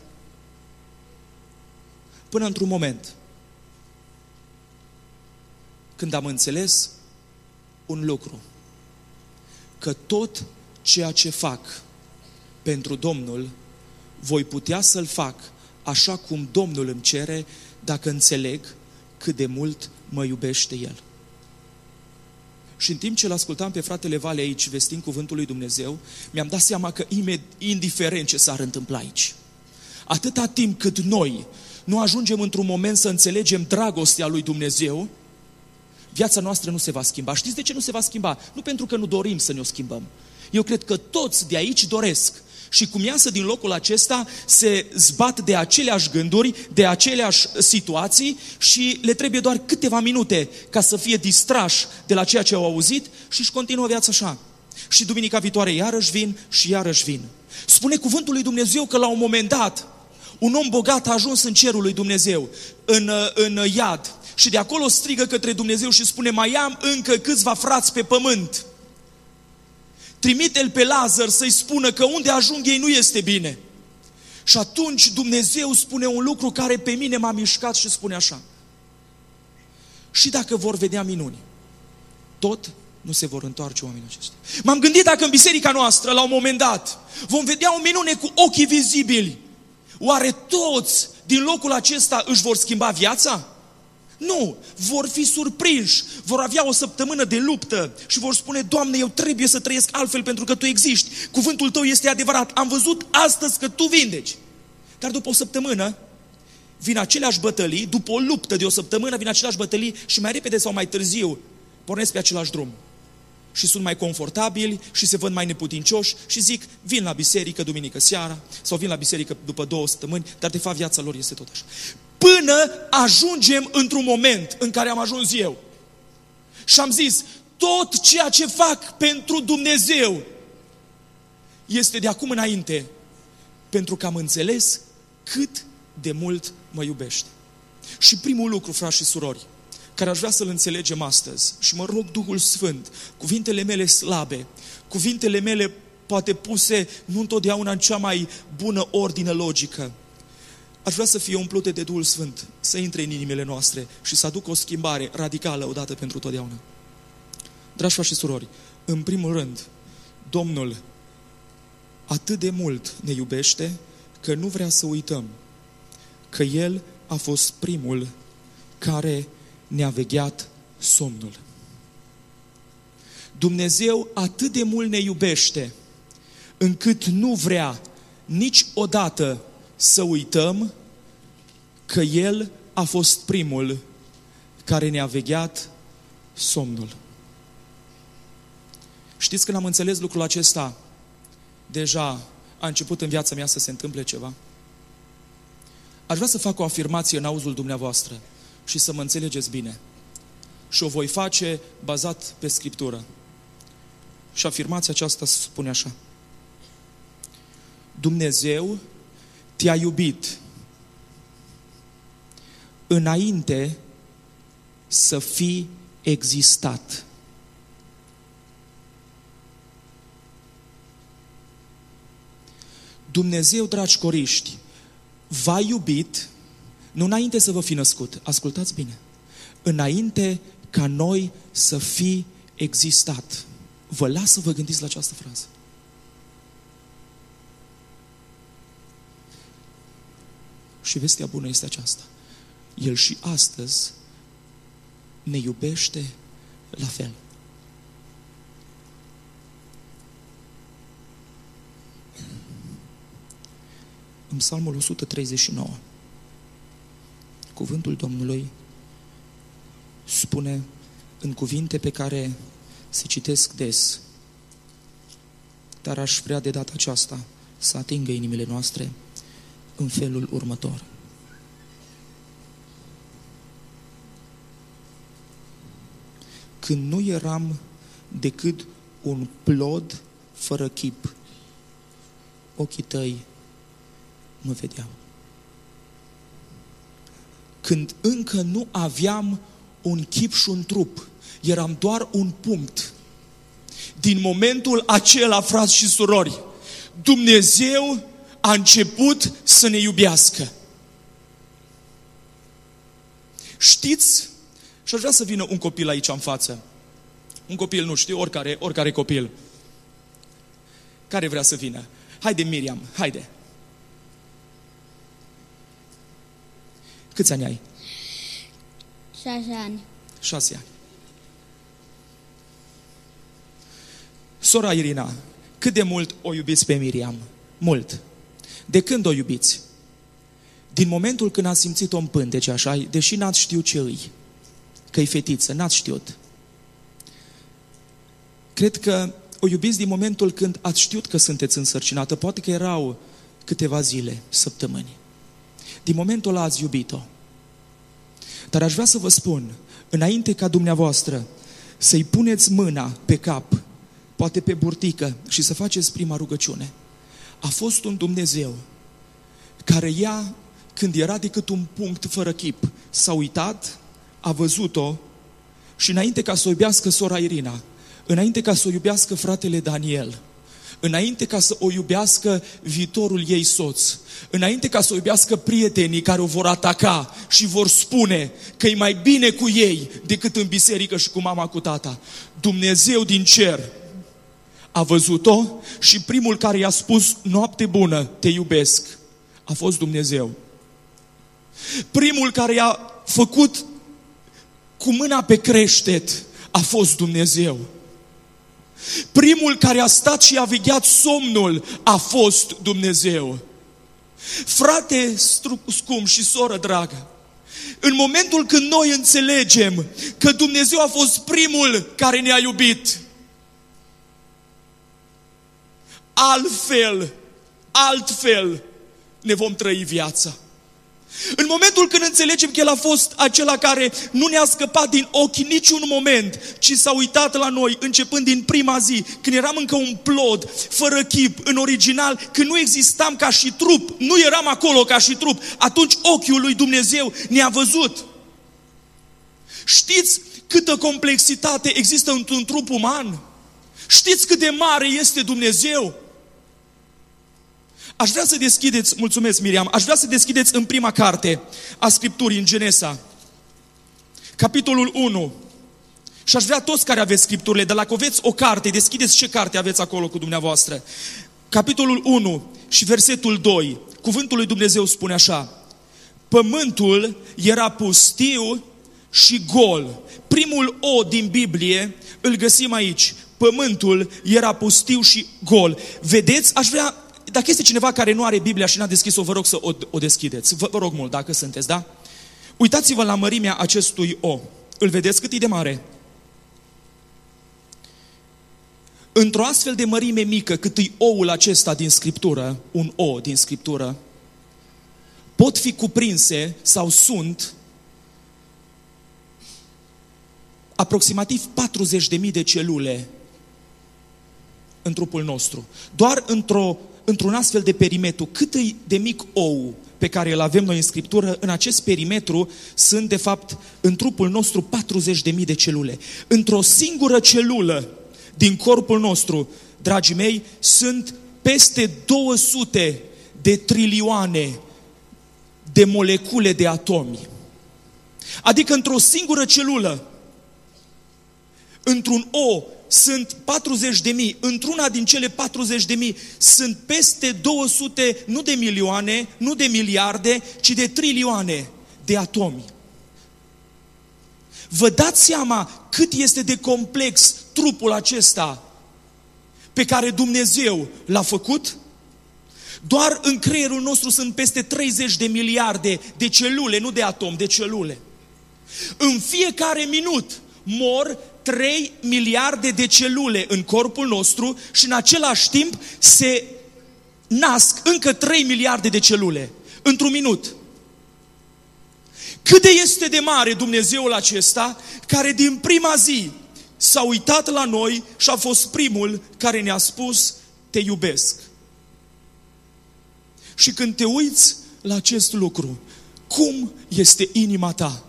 Până într-un moment când am înțeles un lucru, că tot ceea ce fac pentru Domnul voi putea să-l fac așa cum Domnul îmi cere, dacă înțeleg cât de mult mă iubește El. Și în timp ce l-ascultam pe fratele Vale aici, vestind cuvântul lui Dumnezeu, mi-am dat seama că indiferent ce s-ar întâmpla aici, atâta timp cât noi nu ajungem într-un moment să înțelegem dragostea lui Dumnezeu, viața noastră nu se va schimba. Știți de ce nu se va schimba? Nu pentru că nu dorim să ne o schimbăm. Eu cred că toți de aici doresc. Și cum iasă din locul acesta, se zbat de aceleași gânduri, de aceleași situații, și le trebuie doar câteva minute ca să fie distrași de la ceea ce au auzit și își continuă viața așa. Și duminica viitoare iarăși vin și iarăși vin. Spune cuvântul lui Dumnezeu că la un moment dat un om bogat a ajuns în cerul lui Dumnezeu, în, în iad, și de acolo strigă către Dumnezeu și spune: mai am încă câțiva frați pe pământ. Trimite-l pe Lazar să-i spună că unde ajung ei nu este bine. Și atunci Dumnezeu spune un lucru care pe mine m-a mișcat și spune așa: și dacă vor vedea minuni, tot nu se vor întoarce oamenii aceștia. M-am gândit, dacă în biserica noastră, la un moment dat, vom vedea o minune cu ochii vizibili, oare toți din locul acesta își vor schimba viața? Nu, vor fi surprinși, vor avea o săptămână de luptă și vor spune: Doamne, eu trebuie să trăiesc altfel pentru că Tu existi, cuvântul Tău este adevărat, am văzut astăzi că Tu vindeci. Dar după o săptămână vin aceleași bătălii, după o luptă de o săptămână vin aceleași bătălii și mai repede sau mai târziu pornesc pe același drum. Și sunt mai confortabili și se văd mai neputincioși și zic: vin la biserică duminică seara sau vin la biserică după două săptămâni, dar de fapt viața lor este tot așa. Până ajungem într-un moment în care am ajuns eu și am zis: tot ceea ce fac pentru Dumnezeu este de acum înainte pentru că am înțeles cât de mult mă iubește. Și primul lucru, frați și surori, care aș vrea să-l înțelegem astăzi, și mă rog Duhul Sfânt, cuvintele mele slabe, cuvintele mele poate puse nu întotdeauna în cea mai bună ordine logică, aș vrea să fie umplute de Duhul Sfânt, să intre în inimile noastre și să aducă o schimbare radicală odată pentru totdeauna. Dragi frați și surori, în primul rând, Domnul atât de mult ne iubește că nu vrea să uităm că El a fost primul care ne-a vegheat somnul. Dumnezeu atât de mult ne iubește, încât nu vrea niciodată să uităm că El a fost primul care ne-a vegheat somnul. Știți, când am înțeles lucrul acesta, deja a început în viața mea să se întâmple ceva. Aș vrea să fac o afirmație în auzul dumneavoastră și să mă înțelegeți bine. Și o voi face bazat pe Scriptură. Și afirmația aceasta spune așa: Dumnezeu te-a iubit înainte să fii existat. Dumnezeu, dragi coriști, v-a iubit nu înainte să vă fi născut. Ascultați bine. Înainte ca noi să fi existat. Vă las să vă gândiți la această frază. Și vestea bună este aceasta: El și astăzi ne iubește la fel. În Psalmul o sută treizeci și nouă, cuvântul Domnului spune în cuvinte pe care se citesc des, dar aș vrea de data aceasta să atingă inimile noastre în felul următor. Când nu eram decât un plod fără chip, ochii tăi mă vedeau. Când încă nu aveam un chip și un trup, eram doar un punct. Din momentul acela, frați și surori, Dumnezeu a început să ne iubească. Știți? Și aș vrea să vină un copil aici în față. Un copil, nu știu, oricare, oricare copil. Care vrea să vină? Haide, Miriam, haide. Câți ani ai? Șase ani. Șase ani. Sora Irina, cât de mult o iubiți pe Miriam? Mult. De când o iubiți? Din momentul când ați simțit-o în pântece, așa, deși n-ați știut ce îi, că-i fetiță, n-ați știut. Cred că o iubiți din momentul când ați știut că sunteți însărcinată, poate că erau câteva zile, săptămâni. Din momentul ăla ați iubit-o. Dar aș vrea să vă spun, înainte ca dumneavoastră să-i puneți mâna pe cap, poate pe burtică, și să faceți prima rugăciune, a fost un Dumnezeu care ea, când era decât un punct fără chip, s-a uitat, a văzut-o și înainte ca să o iubească sora Irina, înainte ca să o iubească fratele Daniel, înainte ca să o iubească viitorul ei soț, înainte ca să o iubească prietenii care o vor ataca și vor spune că e mai bine cu ei decât în biserică și cu mama cu tata, Dumnezeu din cer a văzut-o și primul care i-a spus noapte bună, te iubesc, a fost Dumnezeu. Primul care i-a făcut cu mâna pe creștet a fost Dumnezeu. Primul care a stat și a vegheat somnul a fost Dumnezeu. Frate scump și soră dragă, în momentul când noi înțelegem că Dumnezeu a fost primul care ne-a iubit, altfel, altfel ne vom trăi viața. În momentul când înțelegem că El a fost acela care nu ne-a scăpat din ochi niciun moment, ci s-a uitat la noi începând din prima zi, când eram încă un plod, fără chip, în original, când nu existam ca și trup, nu eram acolo ca și trup, atunci ochiul lui Dumnezeu ne-a văzut. Știți câtă complexitate există într-un trup uman? Știți cât de mare este Dumnezeu? Aș vrea să deschideți, mulțumesc Miriam, aș vrea să deschideți în prima carte a Scripturii, în Genesa, capitolul unu. Și aș vrea toți care aveți Scripturile, de la că aveți o carte, deschideți ce carte aveți acolo cu dumneavoastră. Capitolul unu și versetul doi, cuvântul lui Dumnezeu spune așa: pământul era pustiu și gol. Primul O din Biblie îl găsim aici. pământul era pustiu și gol. Vedeți, aș vrea, dacă este cineva care nu are Biblia și n-a deschis-o, vă rog să o, o deschideți. Vă, vă rog mult, dacă sunteți, da? Uitați-vă la mărimea acestui O. Îl vedeți cât e de mare? Într-o astfel de mărime mică, cât e oul acesta din Scriptură, un O din Scriptură, pot fi cuprinse sau sunt aproximativ patruzeci de mii de celule în trupul nostru. Doar într-o, într-un astfel de perimetru, cât e de mic ou pe care îl avem noi în Scriptură, în acest perimetru sunt de fapt în trupul nostru patruzeci de mii de celule. Într-o singură celulă din corpul nostru, dragii mei, sunt peste două sute de trilioane de molecule de atomi. Adică într-o singură celulă, într-un O, sunt patruzeci de mii, într-una din cele patruzeci de mii sunt peste două sute, nu de milioane, nu de miliarde, ci de trilioane de atomi. Vă dați seama cât este de complex trupul acesta pe care Dumnezeu l-a făcut? Doar în creierul nostru sunt peste treizeci de miliarde de celule, nu de atomi, de celule. În fiecare minut mor trei miliarde de celule în corpul nostru și în același timp se nasc încă trei miliarde de celule într-un minut. Cât de este de mare Dumnezeul acesta, care din prima zi s-a uitat la noi și a fost primul care ne-a spus: te iubesc. Și când te uiți la acest lucru, cum este inima ta?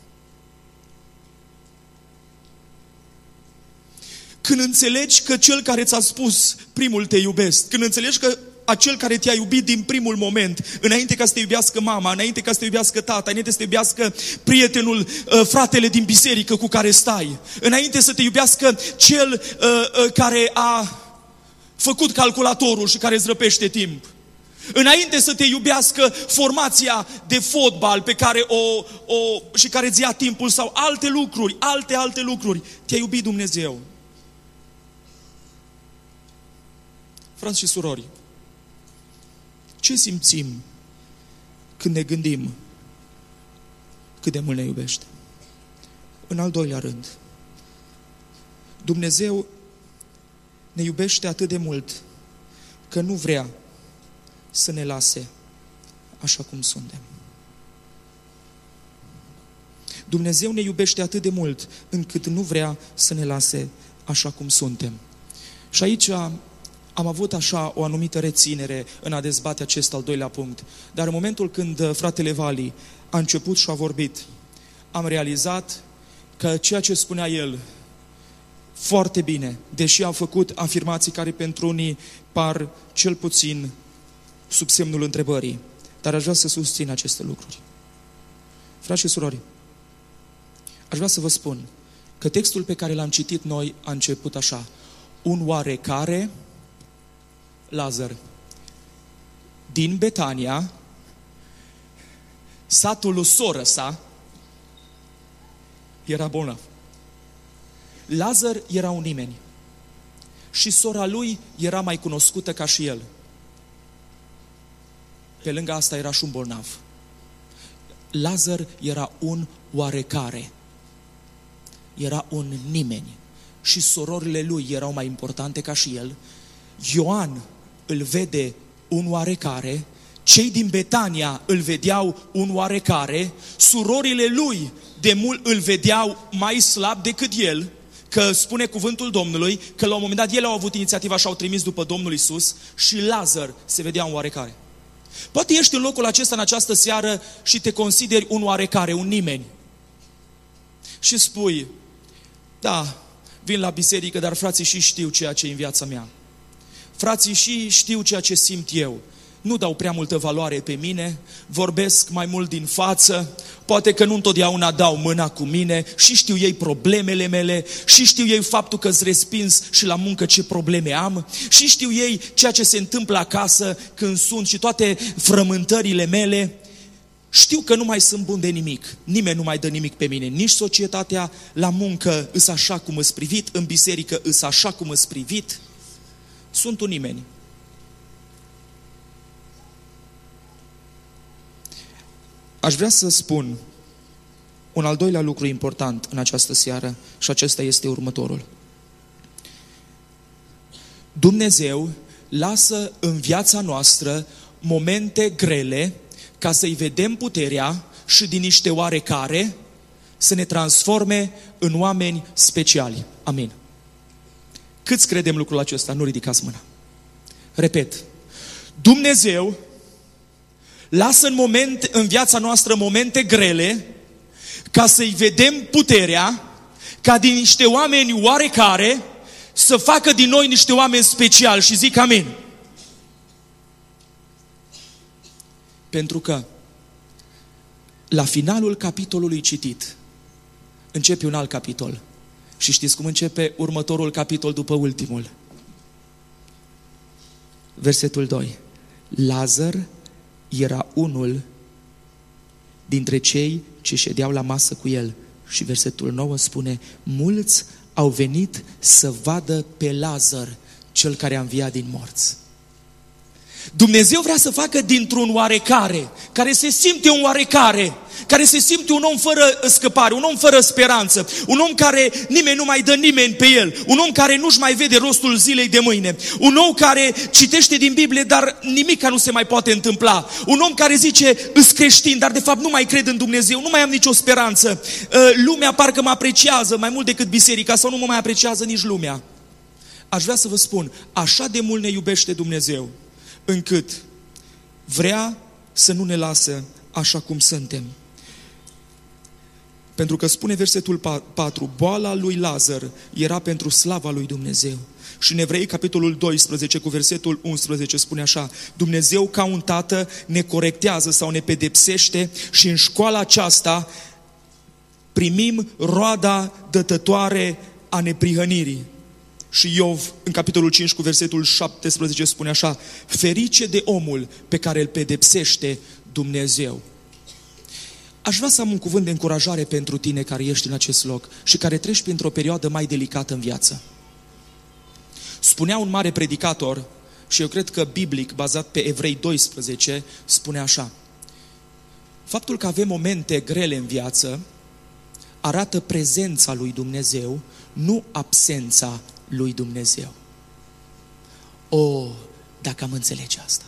Când înțelegi că cel care ți-a spus primul te iubesc, când înțelegi că acel care te-a iubit din primul moment, înainte ca să te iubească mama, înainte ca să te iubească tata, înainte să te iubească prietenul, fratele din biserică cu care stai, înainte să te iubească cel care a făcut calculatorul și care îți răpește timp, înainte să te iubească formația de fotbal pe care o, o, și care îți ia timpul sau alte lucruri, alte, alte lucruri, te-a iubit Dumnezeu. Frați și surori, ce simțim când ne gândim cât de mult ne iubește? În al doilea rând, Dumnezeu ne iubește atât de mult că nu vrea să ne lase așa cum suntem. Dumnezeu ne iubește atât de mult încât nu vrea să ne lase așa cum suntem. Și aici am avut așa o anumită reținere în a dezbate acest al doilea punct. Dar în momentul când fratele Vali a început și a vorbit, am realizat că ceea ce spunea el foarte bine, deși a făcut afirmații care pentru unii par cel puțin sub semnul întrebării, dar aș vrea să susțin aceste lucruri. Frați și surori, aș vrea să vă spun că textul pe care l-am citit noi a început așa: un oarecare Lazar din Betania, satul lui soră sa, era bolnav. Lazar era un nimeni și sora lui era mai cunoscută ca și el. Pe lângă asta era și un bolnav. Lazar era un oarecare, era un nimeni și sororile lui erau mai importante ca și el. Ioan îl vede un oarecare, cei din Betania îl vedeau un oarecare, surorile lui de mult îl vedeau mai slab decât el, că spune cuvântul Domnului că la un moment dat ele au avut inițiativa și au trimis după Domnul Iisus și Lazar se vedea un oarecare. Poate ești în locul acesta în această seară și te consideri un oarecare, un nimeni. Și spui: da, vin la biserică, dar frații și știu ceea ce e în viața mea. Frații și știu ceea ce simt eu. Nu dau prea multă valoare pe mine, vorbesc mai mult din față, poate că nu întotdeauna dau mâna cu mine și știu ei problemele mele și știu ei faptul că-s respins și la muncă ce probleme am și știu ei ceea ce se întâmplă acasă când sunt și toate frământările mele știu că nu mai sunt bun de nimic, nimeni nu mai dă nimic pe mine, nici societatea, la muncă îs așa cum îs privit, în biserică îs așa cum îs privit, sunt un nimeni. Aș vrea să spun un al doilea lucru important în această seară și acesta este următorul. Dumnezeu lasă în viața noastră momente grele ca să-i vedem puterea și din niște oarecare să ne transforme în oameni speciali. Amin. Câți credem lucrul acesta? Nu ridicați mâna. Repet. Dumnezeu lasă în, moment, în viața noastră momente grele ca să-i vedem puterea ca din niște oameni oarecare să facă din noi niște oameni speciali. Și zic amin. Pentru că la finalul capitolului citit începe un alt capitol. Și știți cum începe următorul capitol după ultimul? Versetul doi. Lazar era unul dintre cei ce ședeau la masă cu el. Și versetul nouă spune: mulți au venit să vadă pe Lazar, cel care a înviat din morți. Dumnezeu vrea să facă dintr-un oarecare, care se simte un oarecare, care se simte un om fără scăpare, un om fără speranță, un om care nimeni nu mai dă nimeni pe el, un om care nu-și mai vede rostul zilei de mâine, un om care citește din Biblie, dar nimica nu se mai poate întâmpla, un om care zice, îs creștin, dar de fapt nu mai cred în Dumnezeu, nu mai am nicio speranță, lumea parcă mă apreciază mai mult decât biserica sau nu mă mai apreciază nici lumea. Aș vrea să vă spun, așa de mult ne iubește Dumnezeu, încât vrea să nu ne lasă așa cum suntem. Pentru că spune versetul patru, boala lui Lazar era pentru slava lui Dumnezeu. Și în Evrei, capitolul doisprezece, cu versetul unsprezece, spune așa: Dumnezeu ca un tată ne corectează sau ne pedepsește și în școala aceasta primim roada dătătoare a neprihănirii. Și Iov, în capitolul cinci, cu versetul șaptesprezece, spune așa: ferice de omul pe care îl pedepsește Dumnezeu. Aș vrea să am un cuvânt de încurajare pentru tine care ești în acest loc și care treci printr-o perioadă mai delicată în viață. Spunea un mare predicator, și eu cred că biblic, bazat pe Evrei doisprezece, spune așa: faptul că avem momente grele în viață arată prezența lui Dumnezeu, nu absența lui Dumnezeu. O, dacă am înțelege asta.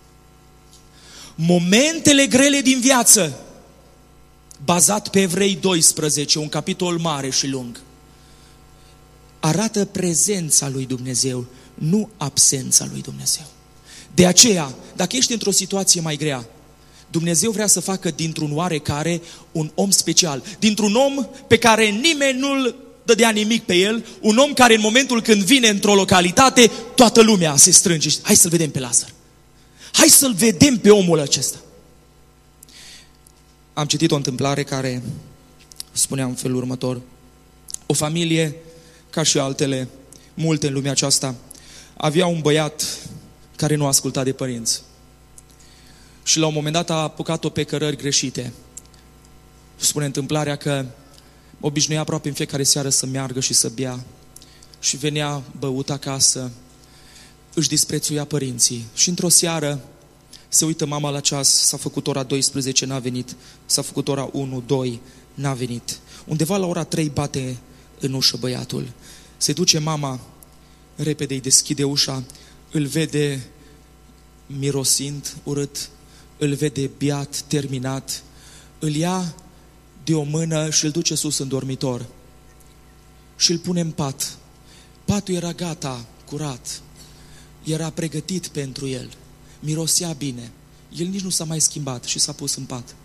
Momentele grele din viață, bazat pe Evrei doisprezece, un capitol mare și lung, arată prezența lui Dumnezeu, nu absența lui Dumnezeu. De aceea, dacă ești într-o situație mai grea, Dumnezeu vrea să facă dintr-un oarecare un om special, dintr-un om pe care nimeni nu-l dădea nimic pe el, un om care în momentul când vine într-o localitate, toată lumea se strânge. Hai să-l vedem pe Lazar. Hai să-l vedem pe omul acesta. Am citit o întâmplare care spunea în felul următor: o familie, ca și altele, multe în lumea aceasta, avea un băiat care nu asculta de părinți. Și la un moment dat a apucat-o pe cărări greșite. Spune întâmplarea că obișnuia aproape în fiecare seară să meargă și să bea. Și venea băut acasă, își disprețuia părinții. Și într-o seară se uită mama la ceas, s-a făcut ora douăsprezece, n-a venit. S-a făcut ora unu, doi, n-a venit. Undeva la ora trei bate în ușă băiatul. Se duce mama, repede îi deschide ușa, îl vede mirosind urât, îl vede beat, terminat, îl ia de o mână și îl duce sus în dormitor și îl pune în pat. Patul era gata, curat, era pregătit pentru el, mirosea bine, el nici nu s-a mai schimbat și s-a pus în pat.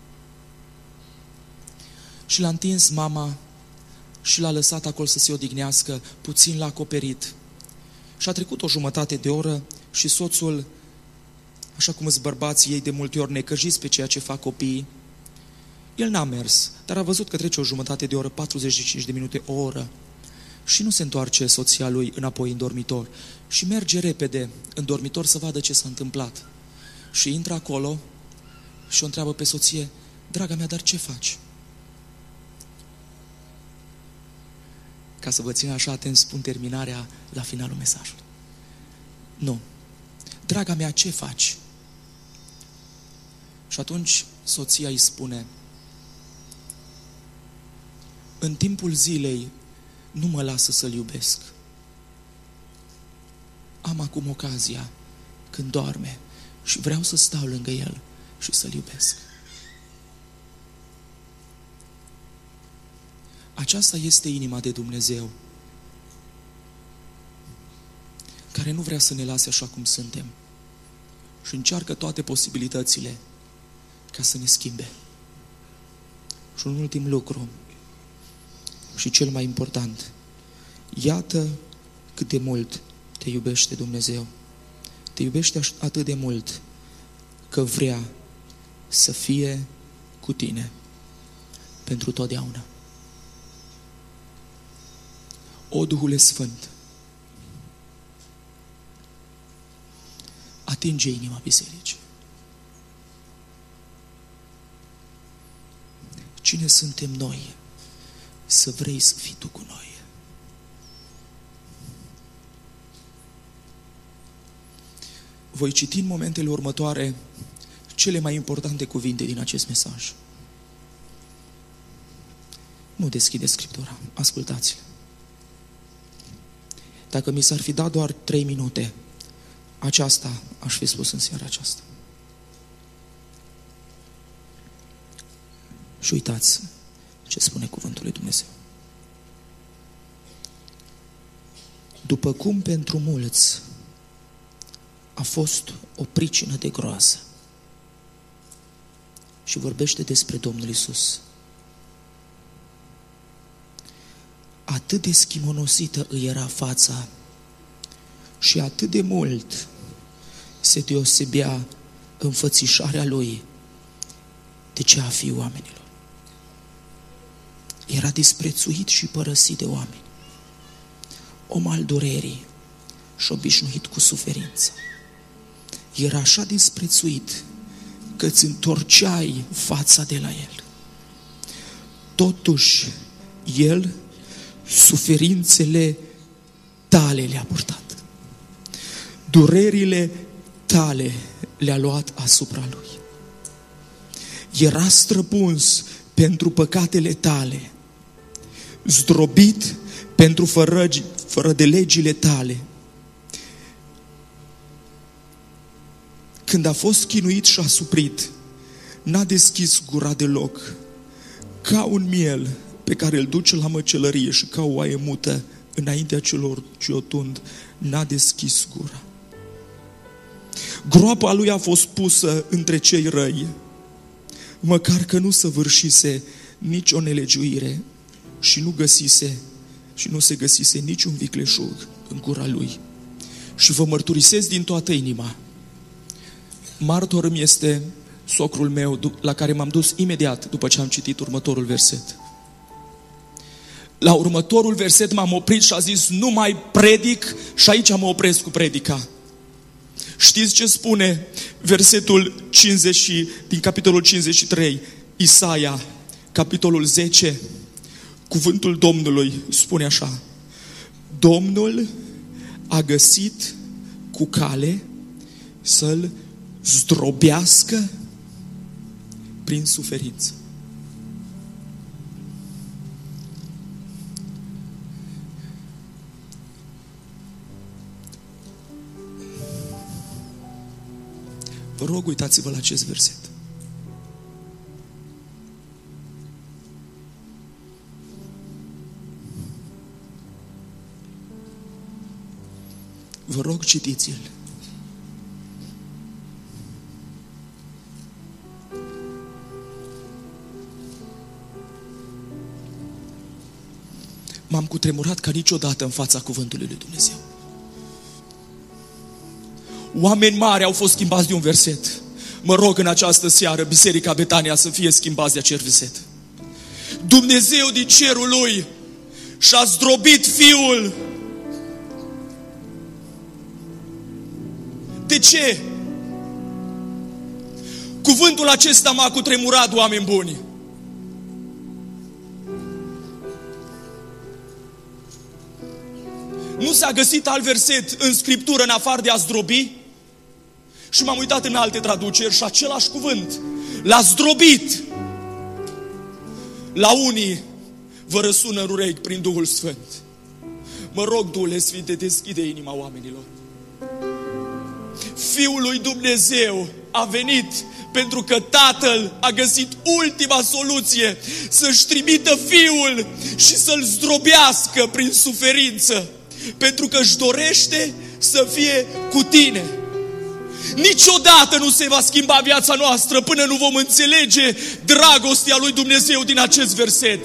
Și l-a întins mama și l-a lăsat acolo să se odihnească, puțin l-a acoperit. Și a trecut o jumătate de oră și soțul, așa cum îți bărbații ei de multe ori necăjiți pe ceea ce fac copiii, el n-a mers, dar a văzut că trece o jumătate de oră, patruzeci și cinci de minute, o oră. Și nu se întoarce soția lui înapoi în dormitor. Și merge repede în dormitor să vadă ce s-a întâmplat. Și intră acolo și o întreabă pe soție: Draga mea, dar ce faci? Ca să vă țin așa atent, spun terminarea la finalul mesajului. Nu. Draga mea, ce faci? Și atunci soția îi spune: în timpul zilei nu mă lasă să-l iubesc. Am acum ocazia când doarme și vreau să stau lângă el și să-l iubesc. Aceasta este inima de Dumnezeu, care nu vrea să ne lase așa cum suntem și încearcă toate posibilitățile ca să ne schimbe. Și un ultim lucru, și cel mai important: iată cât de mult te iubește Dumnezeu. Te iubește atât de mult că vrea să fie cu tine pentru totdeauna. O, Duhule Sfânt, atinge inima bisericii. Cine suntem noi să vrei să fii Tu cu noi? Voi citi în momentele următoare cele mai importante cuvinte din acest mesaj. Nu deschideți Scriptura, ascultați-le. Dacă mi s-ar fi dat doar trei minute, aceasta aș fi spus în seara aceasta. Și uitați ce spune cuvântul lui Dumnezeu. După cum pentru mulți a fost o pricină de groază, și vorbește despre Domnul Iisus, atât de schimonosită îi era fața și atât de mult se deosebea înfățișarea lui de cea a fiii oamenilor. Era disprețuit și părăsit de oameni, om al durerii și obișnuit cu suferința. Era așa disprețuit că îți întorceai fața de la el. Totuși, el suferințele tale le-a purtat. Durerile tale le-a luat asupra lui. Era străpuns pentru păcatele tale, zdrobit pentru fără, fără de legile tale. Când a fost chinuit și asuprit, n-a deschis gura deloc. Ca un miel pe care îl duce la măcelărie și ca o oaie mută înaintea celor ce o tund, n-a deschis gura. Groapa lui a fost pusă între cei răi, măcar că nu săvârșise nici o nelegiuire și nu găsise și nu se găsise niciun vicleșug în gura lui. Și vă mărturisesc din toată inima, martor îmi este socrul meu, la care m-am dus imediat după ce am citit următorul verset. La următorul verset m-am oprit și a zis: nu mai predic, și aici mă opresc cu predica. Știți ce spune versetul cincizeci din capitolul cincizeci și trei, Isaia, capitolul zece? Cuvântul Domnului spune așa: Domnul a găsit cu cale să-l zdrobească prin suferință. Vă rog, uitați-vă la acest verset. Vă rog, citiți-l. M-am cutremurat ca niciodată în fața cuvântului lui Dumnezeu. Oameni mari au fost schimbați de un verset. Mă rog în această seară Biserica Betania să fie schimbați de acest verset. Dumnezeu din cerul lui și-a zdrobit Fiul. De ce? Cuvântul acesta m-a cutremurat, oameni buni. Nu s-a găsit alt verset în Scriptură în afară de a zdrobi? Și m-am uitat în alte traduceri și același cuvânt. L-a zdrobit. La unii vă răsună în urechi prin Duhul Sfânt. Mă rog, Duhule Sfinte, deschide inima oamenilor. Fiul lui Dumnezeu a venit pentru că Tatăl a găsit ultima soluție să-și trimită Fiul și să-L zdrobească prin suferință. Pentru că își dorește să fie cu tine. Niciodată nu se va schimba viața noastră până nu vom înțelege dragostea lui Dumnezeu din acest verset.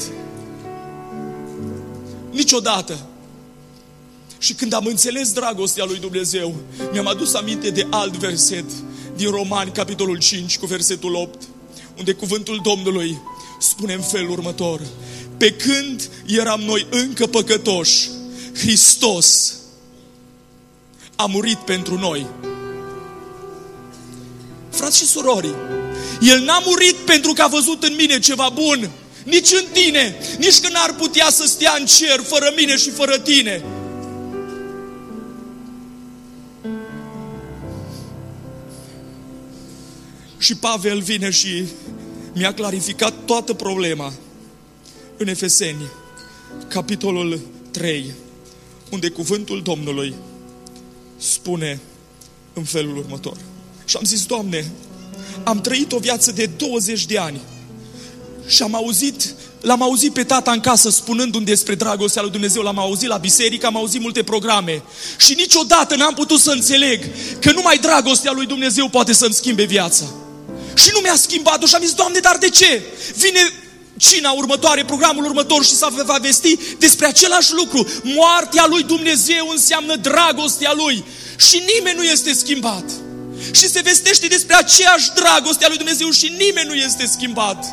Niciodată. Și când am înțeles dragostea lui Dumnezeu, mi-am adus aminte de alt verset din Romani, capitolul cinci, cu versetul opt, unde cuvântul Domnului spune în felul următor: pe când eram noi încă păcătoși, Hristos a murit pentru noi. Frați și surori, El n-a murit pentru că a văzut în mine ceva bun, nici în tine, nici că n-ar putea să stea în cer fără mine și fără tine. Și Pavel vine și mi-a clarificat toată problema în Efeseni, capitolul trei, unde cuvântul Domnului spune în felul următor. Și am zis: Doamne, am trăit o viață de douăzeci de ani și am auzit, l-am auzit pe tata în casă spunându-mi despre dragostea lui Dumnezeu, l-am auzit la biserică, am auzit multe programe și niciodată n-am putut să înțeleg că numai dragostea lui Dumnezeu poate să-mi schimbe viața. Și nu mi-a schimbat-o și am zis: Doamne, dar de ce? Vine cina următoare, programul următor și să va vesti despre același lucru. Moartea lui Dumnezeu înseamnă dragostea Lui și nimeni nu este schimbat. Și se vestește despre aceeași dragoste a lui Dumnezeu și nimeni nu este schimbat.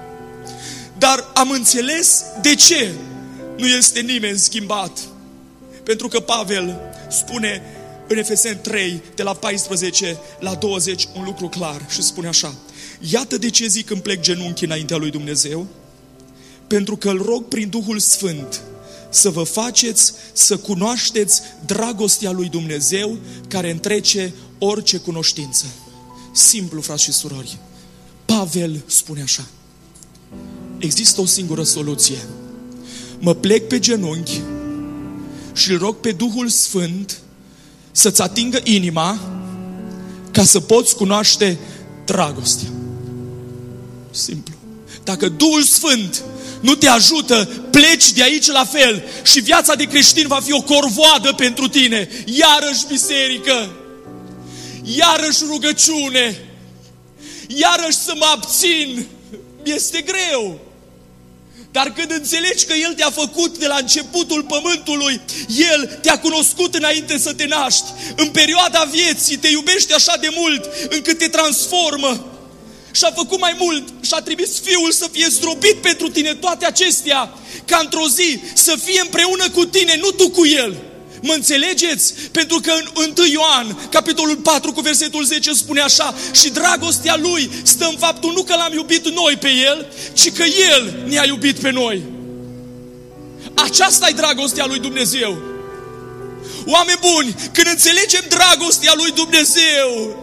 Dar am înțeles de ce nu este nimeni schimbat. Pentru că Pavel spune în Efeseni trei, de la paisprezece la douăzeci, un lucru clar și spune așa: iată de ce zic îmi plec genunchi înaintea lui Dumnezeu, pentru că îl rog prin Duhul Sfânt să vă faceți să cunoașteți dragostea lui Dumnezeu care întrece orice cunoștință. Simplu, frați și surori. Pavel spune așa: există o singură soluție. Mă plec pe genunchi și îl rog pe Duhul Sfânt să-ți atingă inima ca să poți cunoaște dragostea. Simplu. Dacă Duhul Sfânt nu te ajută, pleci de aici la fel și viața de creștin va fi o corvoadă pentru tine. Iarăși biserică, iarăși rugăciune, iarăși să mă abțin. Este greu. Dar când înțelegi că El te-a făcut de la începutul pământului, El te-a cunoscut înainte să te naști, în perioada vieții te iubește așa de mult încât te transformă și a făcut mai mult și a trimis Fiul să fie zdrobit pentru tine, toate acestea, ca într-o zi să fie împreună cu tine, nu tu cu El. Mă înțelegeți? Pentru că în întâi Ioan, capitolul patru, cu versetul zece, spune așa: și dragostea Lui stă în faptul nu că L-am iubit noi pe El, ci că El ne-a iubit pe noi. Aceasta e dragostea lui Dumnezeu. Oameni buni, când înțelegem dragostea lui Dumnezeu,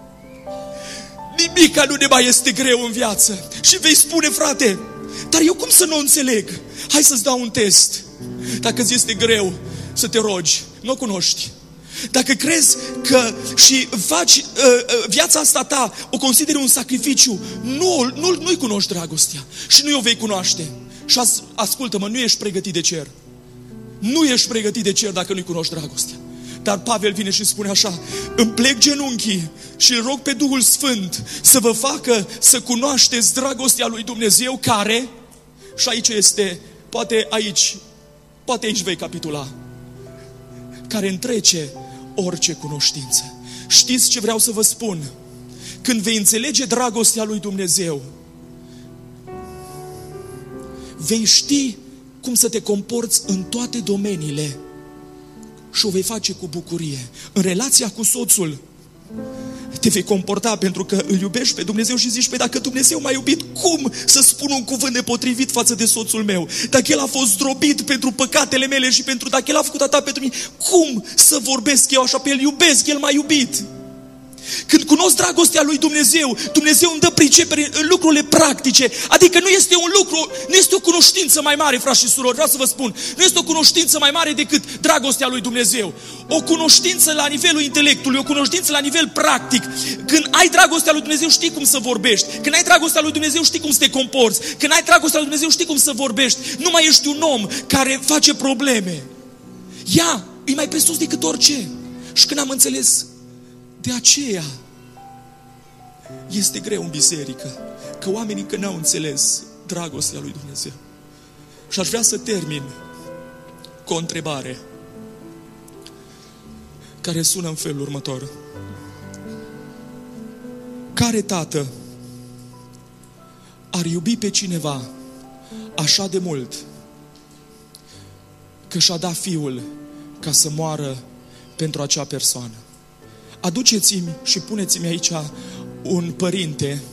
nimica nu ne mai este greu în viață. Și vei spune: frate, dar eu cum să nu o înțeleg? Hai să-ți dau un test. Dacă ți este greu să te rogi, nu o cunoști. Dacă crezi că și faci uh, uh, viața asta ta, o consideri un sacrificiu, nu, nu, nu-i cunoști dragostea și nu o vei cunoaște. Și as, ascultă-mă, nu ești pregătit de cer. Nu ești pregătit de cer dacă nu-i cunoști dragostea. Dar Pavel vine și spune așa: îmi plec genunchii și îl rog pe Duhul Sfânt să vă facă să cunoașteți dragostea lui Dumnezeu care, și aici este, poate aici, poate aici vei capitula, care întrece orice cunoștință. Știți ce vreau să vă spun? Când vei înțelege dragostea lui Dumnezeu, vei ști cum să te comporți în toate domeniile și o vei face cu bucurie. În relația cu soțul, te vei comporta pentru că îl iubești pe Dumnezeu și zici, pe dacă Dumnezeu m-a iubit, cum să spun un cuvânt nepotrivit față de soțul meu? Dacă el a fost zdrobit pentru păcatele mele și pentru dacă el a făcut atât pentru mine, cum să vorbesc eu așa pe el? Iubesc, el m-a iubit. Când cunosc dragostea lui Dumnezeu, Dumnezeu îmi dă pricepere în lucrurile practice. Adică nu este un lucru, nu este o cunoștință mai mare, frați și surori, vreau să vă spun. Nu este o cunoștință mai mare decât dragostea lui Dumnezeu. O cunoștință la nivelul intelectului, o cunoștință la nivel practic. Când ai dragostea lui Dumnezeu, știi cum să vorbești. Când ai dragostea lui Dumnezeu, știi cum să te comporți. Când ai dragostea lui Dumnezeu, știi cum să vorbești. Nu mai ești un om care face probleme. Ea e mai presus decât orice. Și când am înțeles, de aceea este greu în biserică, că oamenii încă n-au înțeles dragostea lui Dumnezeu. Și aș vrea să termin cu o întrebare care sună în felul următor. Care tată ar iubi pe cineva așa de mult că și-a dat fiul ca să moară pentru acea persoană? Aduceți-mi și puneți-mi aici un părinte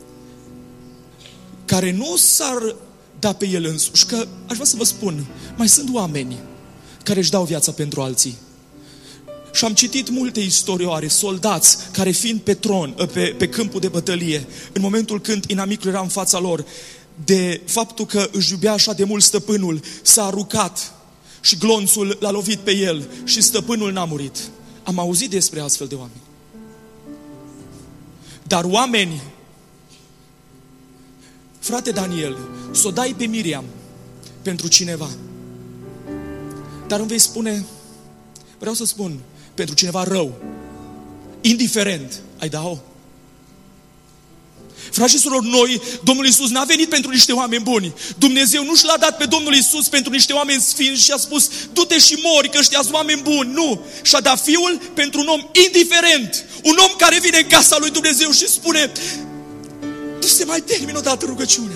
care nu s-ar da pe el însuși, că aș vrea să vă spun, mai sunt oameni care își dau viața pentru alții. Și am citit multe istorioare, soldați care fiind pe tron, pe, pe câmpul de bătălie, în momentul când inamicul era în fața lor, de faptul că își iubea așa de mult stăpânul, s-a aruncat și glonțul l-a lovit pe el și stăpânul n-a murit. Am auzit despre astfel de oameni. Dar oameni, frate Daniel, s-o dai pe Miriam pentru cineva. Dar îmi vei spune, vreau să spun, pentru cineva rău, indiferent, ai da-o? Frați și surori, noi, Domnul Iisus n-a venit pentru niște oameni buni. Dumnezeu nu și l-a dat pe Domnul Iisus pentru niște oameni sfinți și a spus, du-te și mori că ăștia sunt oameni buni. Nu! Și-a dat Fiul pentru un om indiferent. Un om care vine în casa lui Dumnezeu și spune, tu se mai termină odată rugăciunea.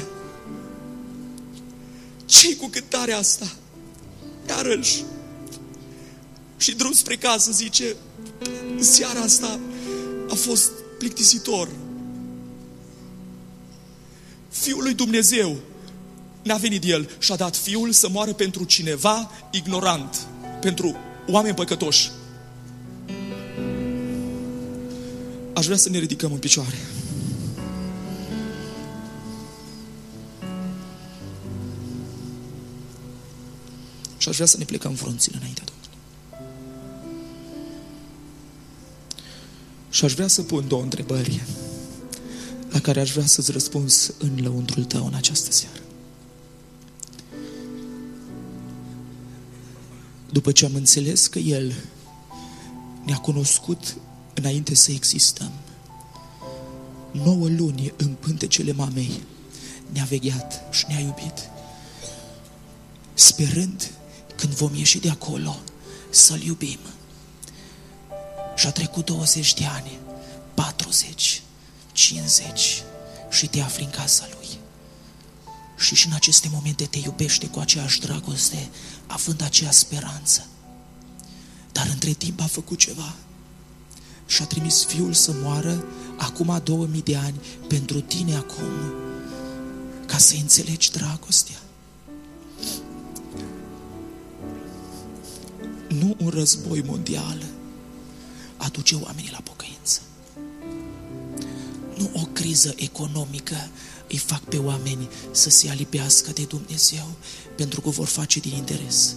Ce-i cu cântarea asta? Iarăși. Și drum spre casă zice, seara asta a fost plictisitor. Fiul lui Dumnezeu n-a venit el și a dat Fiul să moară pentru cineva ignorant, pentru oameni păcătoși. Aș vrea să ne ridicăm în picioare. Și aș vrea să ne plecăm frunțile înaintea Domnului. Și aș vrea să pun două întrebări la care aș vrea să-ți răspunzi în lăuntrul tău în această seară. După ce am înțeles că El ne-a cunoscut înainte să existăm, nouă luni în pântecele mamei ne-a vegheat și ne-a iubit, sperând când vom ieși de acolo să-L iubim. Și a trecut douăzeci de ani, patruzeci, cincizeci și te afli în casa Lui. Și și în aceste momente te iubește cu aceeași dragoste, având aceea speranță. Dar între timp a făcut ceva și a trimis Fiul să moară acum două mii de ani pentru tine acum, ca să înțelegi dragostea. Nu un război mondial aduce oamenii la pocăință. Nu o criză economică îi fac pe oameni să se alipească de Dumnezeu pentru că vor face din interes.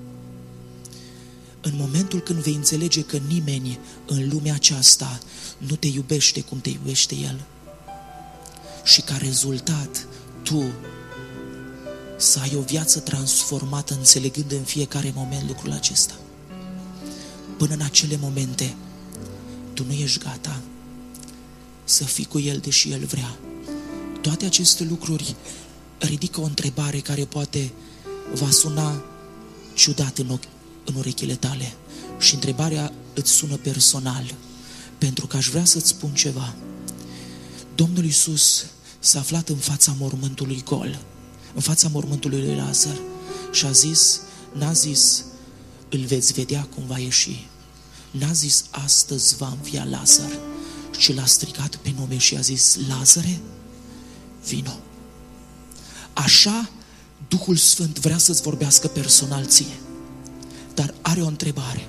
În momentul când vei înțelege că nimeni în lumea aceasta nu te iubește cum te iubește El și ca rezultat tu să ai o viață transformată înțelegând în fiecare moment lucrul acesta. Până în acele momente tu nu ești gata să fii cu El deși El vrea. Toate aceste lucruri ridică o întrebare care poate va suna ciudat în, ochi, în urechile tale. Și întrebarea îți sună personal, pentru că aș vrea să-ți spun ceva. Domnul Iisus s-a aflat în fața mormântului gol, în fața mormântului lui Lazar și a zis, n-a zis, îl veți vedea cum va ieși. N-a zis, astăzi va învia Lazar, și l-a strigat pe nume și a zis: Lazare, vino. Așa Duhul Sfânt vrea să-ți vorbească personal ție, dar are o întrebare.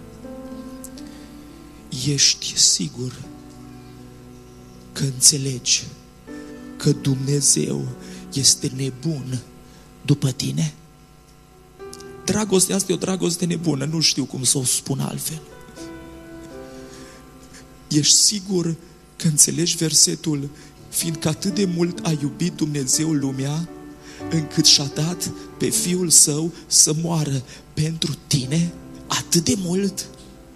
Ești sigur că înțelegi că Dumnezeu este nebun după tine? Dragostea asta e o dragoste nebună, nu știu cum să o spun altfel. Ești sigur că înțelegi versetul: fiindcă atât de mult a iubit Dumnezeu lumea, încât și-a dat pe Fiul Său să moară pentru tine? Atât de mult?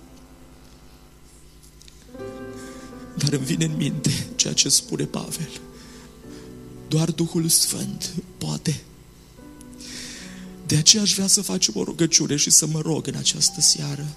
Dar îmi vine în minte ceea ce spune Pavel: doar Duhul Sfânt poate. De aceea aș vrea să facem o rugăciune și să mă rog în această seară.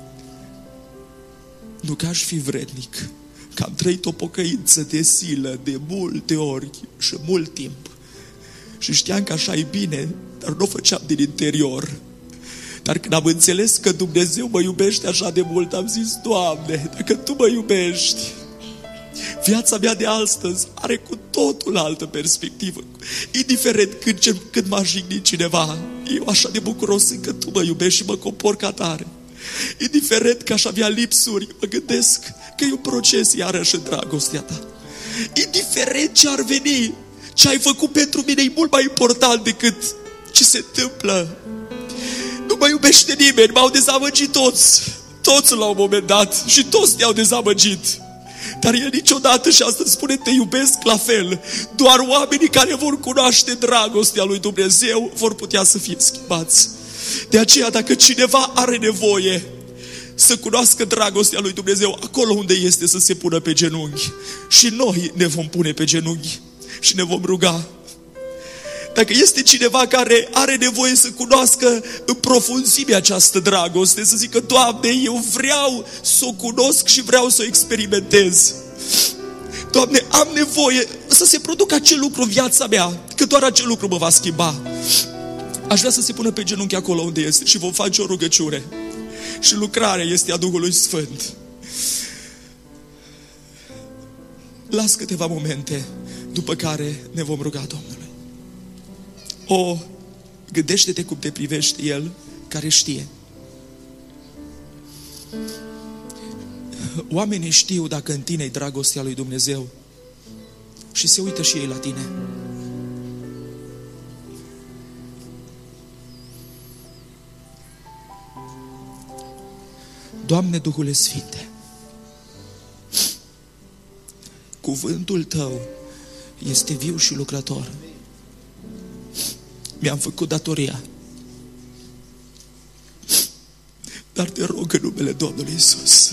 Nu că aș fi vrednic, că am trăit o pocăință de silă de multe ori și mult timp și știam că așa e bine, dar nu o făceam din interior. Dar când am înțeles că Dumnezeu mă iubește așa de mult, am zis: Doamne, dacă Tu mă iubești, viața mea de astăzi are cu totul altă perspectivă. Indiferent când, ce, când m-a jignit cineva, eu așa de bucuros sunt că Tu mă iubești și mă compor ca tare. Indiferent că aș avea lipsuri, mă gândesc că e un proces iarăși în dragostea Ta. Indiferent ce ar veni, ce ai făcut pentru mine e mult mai important decât ce se întâmplă. Nu mă iubește nimeni, m-au dezamăgit toți. Toți la un moment dat și toți te-au dezamăgit. Dar El niciodată, și asta spune, te iubesc la fel. Doar oamenii care vor cunoaște dragostea lui Dumnezeu vor putea să fie schimbați. De aceea, dacă cineva are nevoie să cunoască dragostea lui Dumnezeu, acolo unde este, să se pună pe genunchi. Și noi ne vom pune pe genunchi și ne vom ruga. Dacă este cineva care are nevoie să cunoască în profunzime această dragoste, să zică: Doamne, eu vreau să o cunosc și vreau să o experimentez. Doamne, am nevoie să se producă acel lucru în viața mea, că doar acel lucru mă va schimba. Aș vrea să se pună pe genunchi acolo unde este și vom face o rugăciune. Și lucrarea este a Duhului Sfânt. Las câteva momente, după care ne vom ruga Domnului. O, gândește-te cum te privește El care știe. Oamenii știu dacă în tine e dragostea lui Dumnezeu și se uită și ei la tine. Doamne Duhule Sfinte, cuvântul Tău este viu și lucrător. Mi-am făcut datoria, dar te rog în numele Domnului Iisus,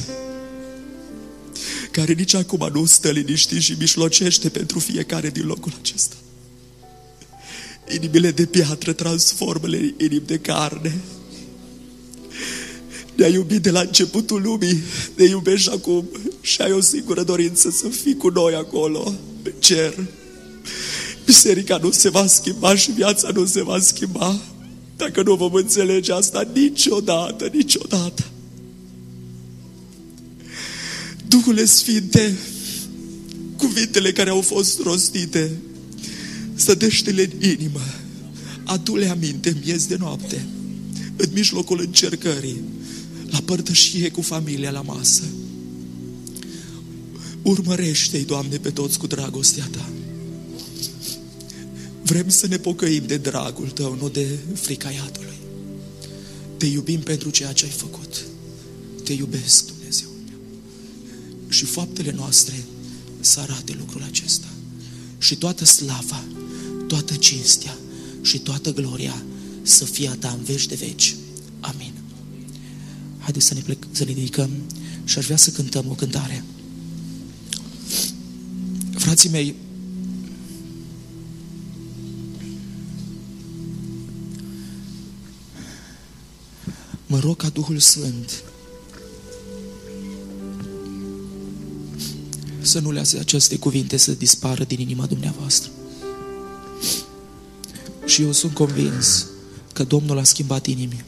care nici acum nu stă liniștit și mijlocește pentru fiecare din locul acesta. Inimile de piatră transformă-le în inimi de carne. Ne-ai iubit de la începutul lumii, ne iubești acum și ai o singură dorință: să fii cu noi acolo, în cer. Biserica nu se va schimba și viața nu se va schimba dacă nu vom înțelege asta niciodată, niciodată. Duhule Sfinte, cuvintele care au fost rostite, sădește-le în inimă, adu-le aminte miez de noapte, în mijlocul încercării, la părtășie cu familia la masă. Urmărește-i, Doamne, pe toți cu dragostea Ta. Vrem să ne pocăim de dragul Tău, nu de frica iadului. Te iubim pentru ceea ce ai făcut. Te iubesc, Dumnezeu meu. Și faptele noastre să arate lucrul acesta. Și toată slava, toată cinstea și toată gloria să fie a Ta în veci de veci. Amin. Haideți să ne, plec, să ne ridicăm și aș vrea să cântăm o cântare. Frații mei, mă rog ca Duhul Sfânt să nu lase aceste cuvinte să dispară din inima dumneavoastră. Și eu sunt convins că Domnul a schimbat inimi.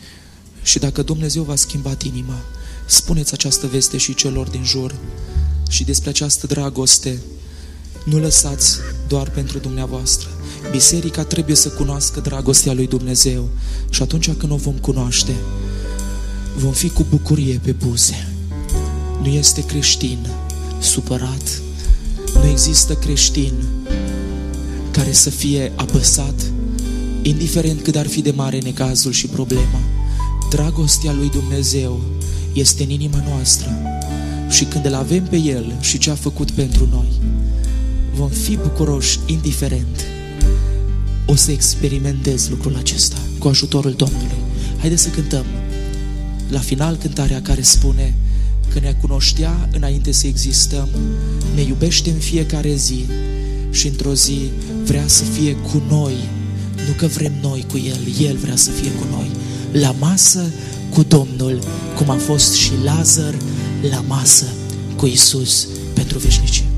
Și dacă Dumnezeu v-a schimbat inima, spuneți această veste și celor din jur Și despre această dragoste nu lăsați doar pentru dumneavoastră. Biserica trebuie să cunoască dragostea lui Dumnezeu și atunci când o vom cunoaște, vom fi cu bucurie pe buze. Nu este creștin supărat, nu există creștin care să fie apăsat, indiferent cât ar fi de mare necazul și problema. Dragostea lui Dumnezeu este în inima noastră și când îl avem pe El și ce a făcut pentru noi, vom fi bucuroși indiferent. O să experimentez lucrul acesta cu ajutorul Domnului. Haideți să cântăm la final cântarea care spune că ne cunoștea înainte să existăm, ne iubește în fiecare zi și într-o zi vrea să fie cu noi. Nu că vrem noi cu El, El vrea să fie cu noi. La masă cu Domnul, cum a fost și Lazar la masă cu Iisus pentru veșnicie.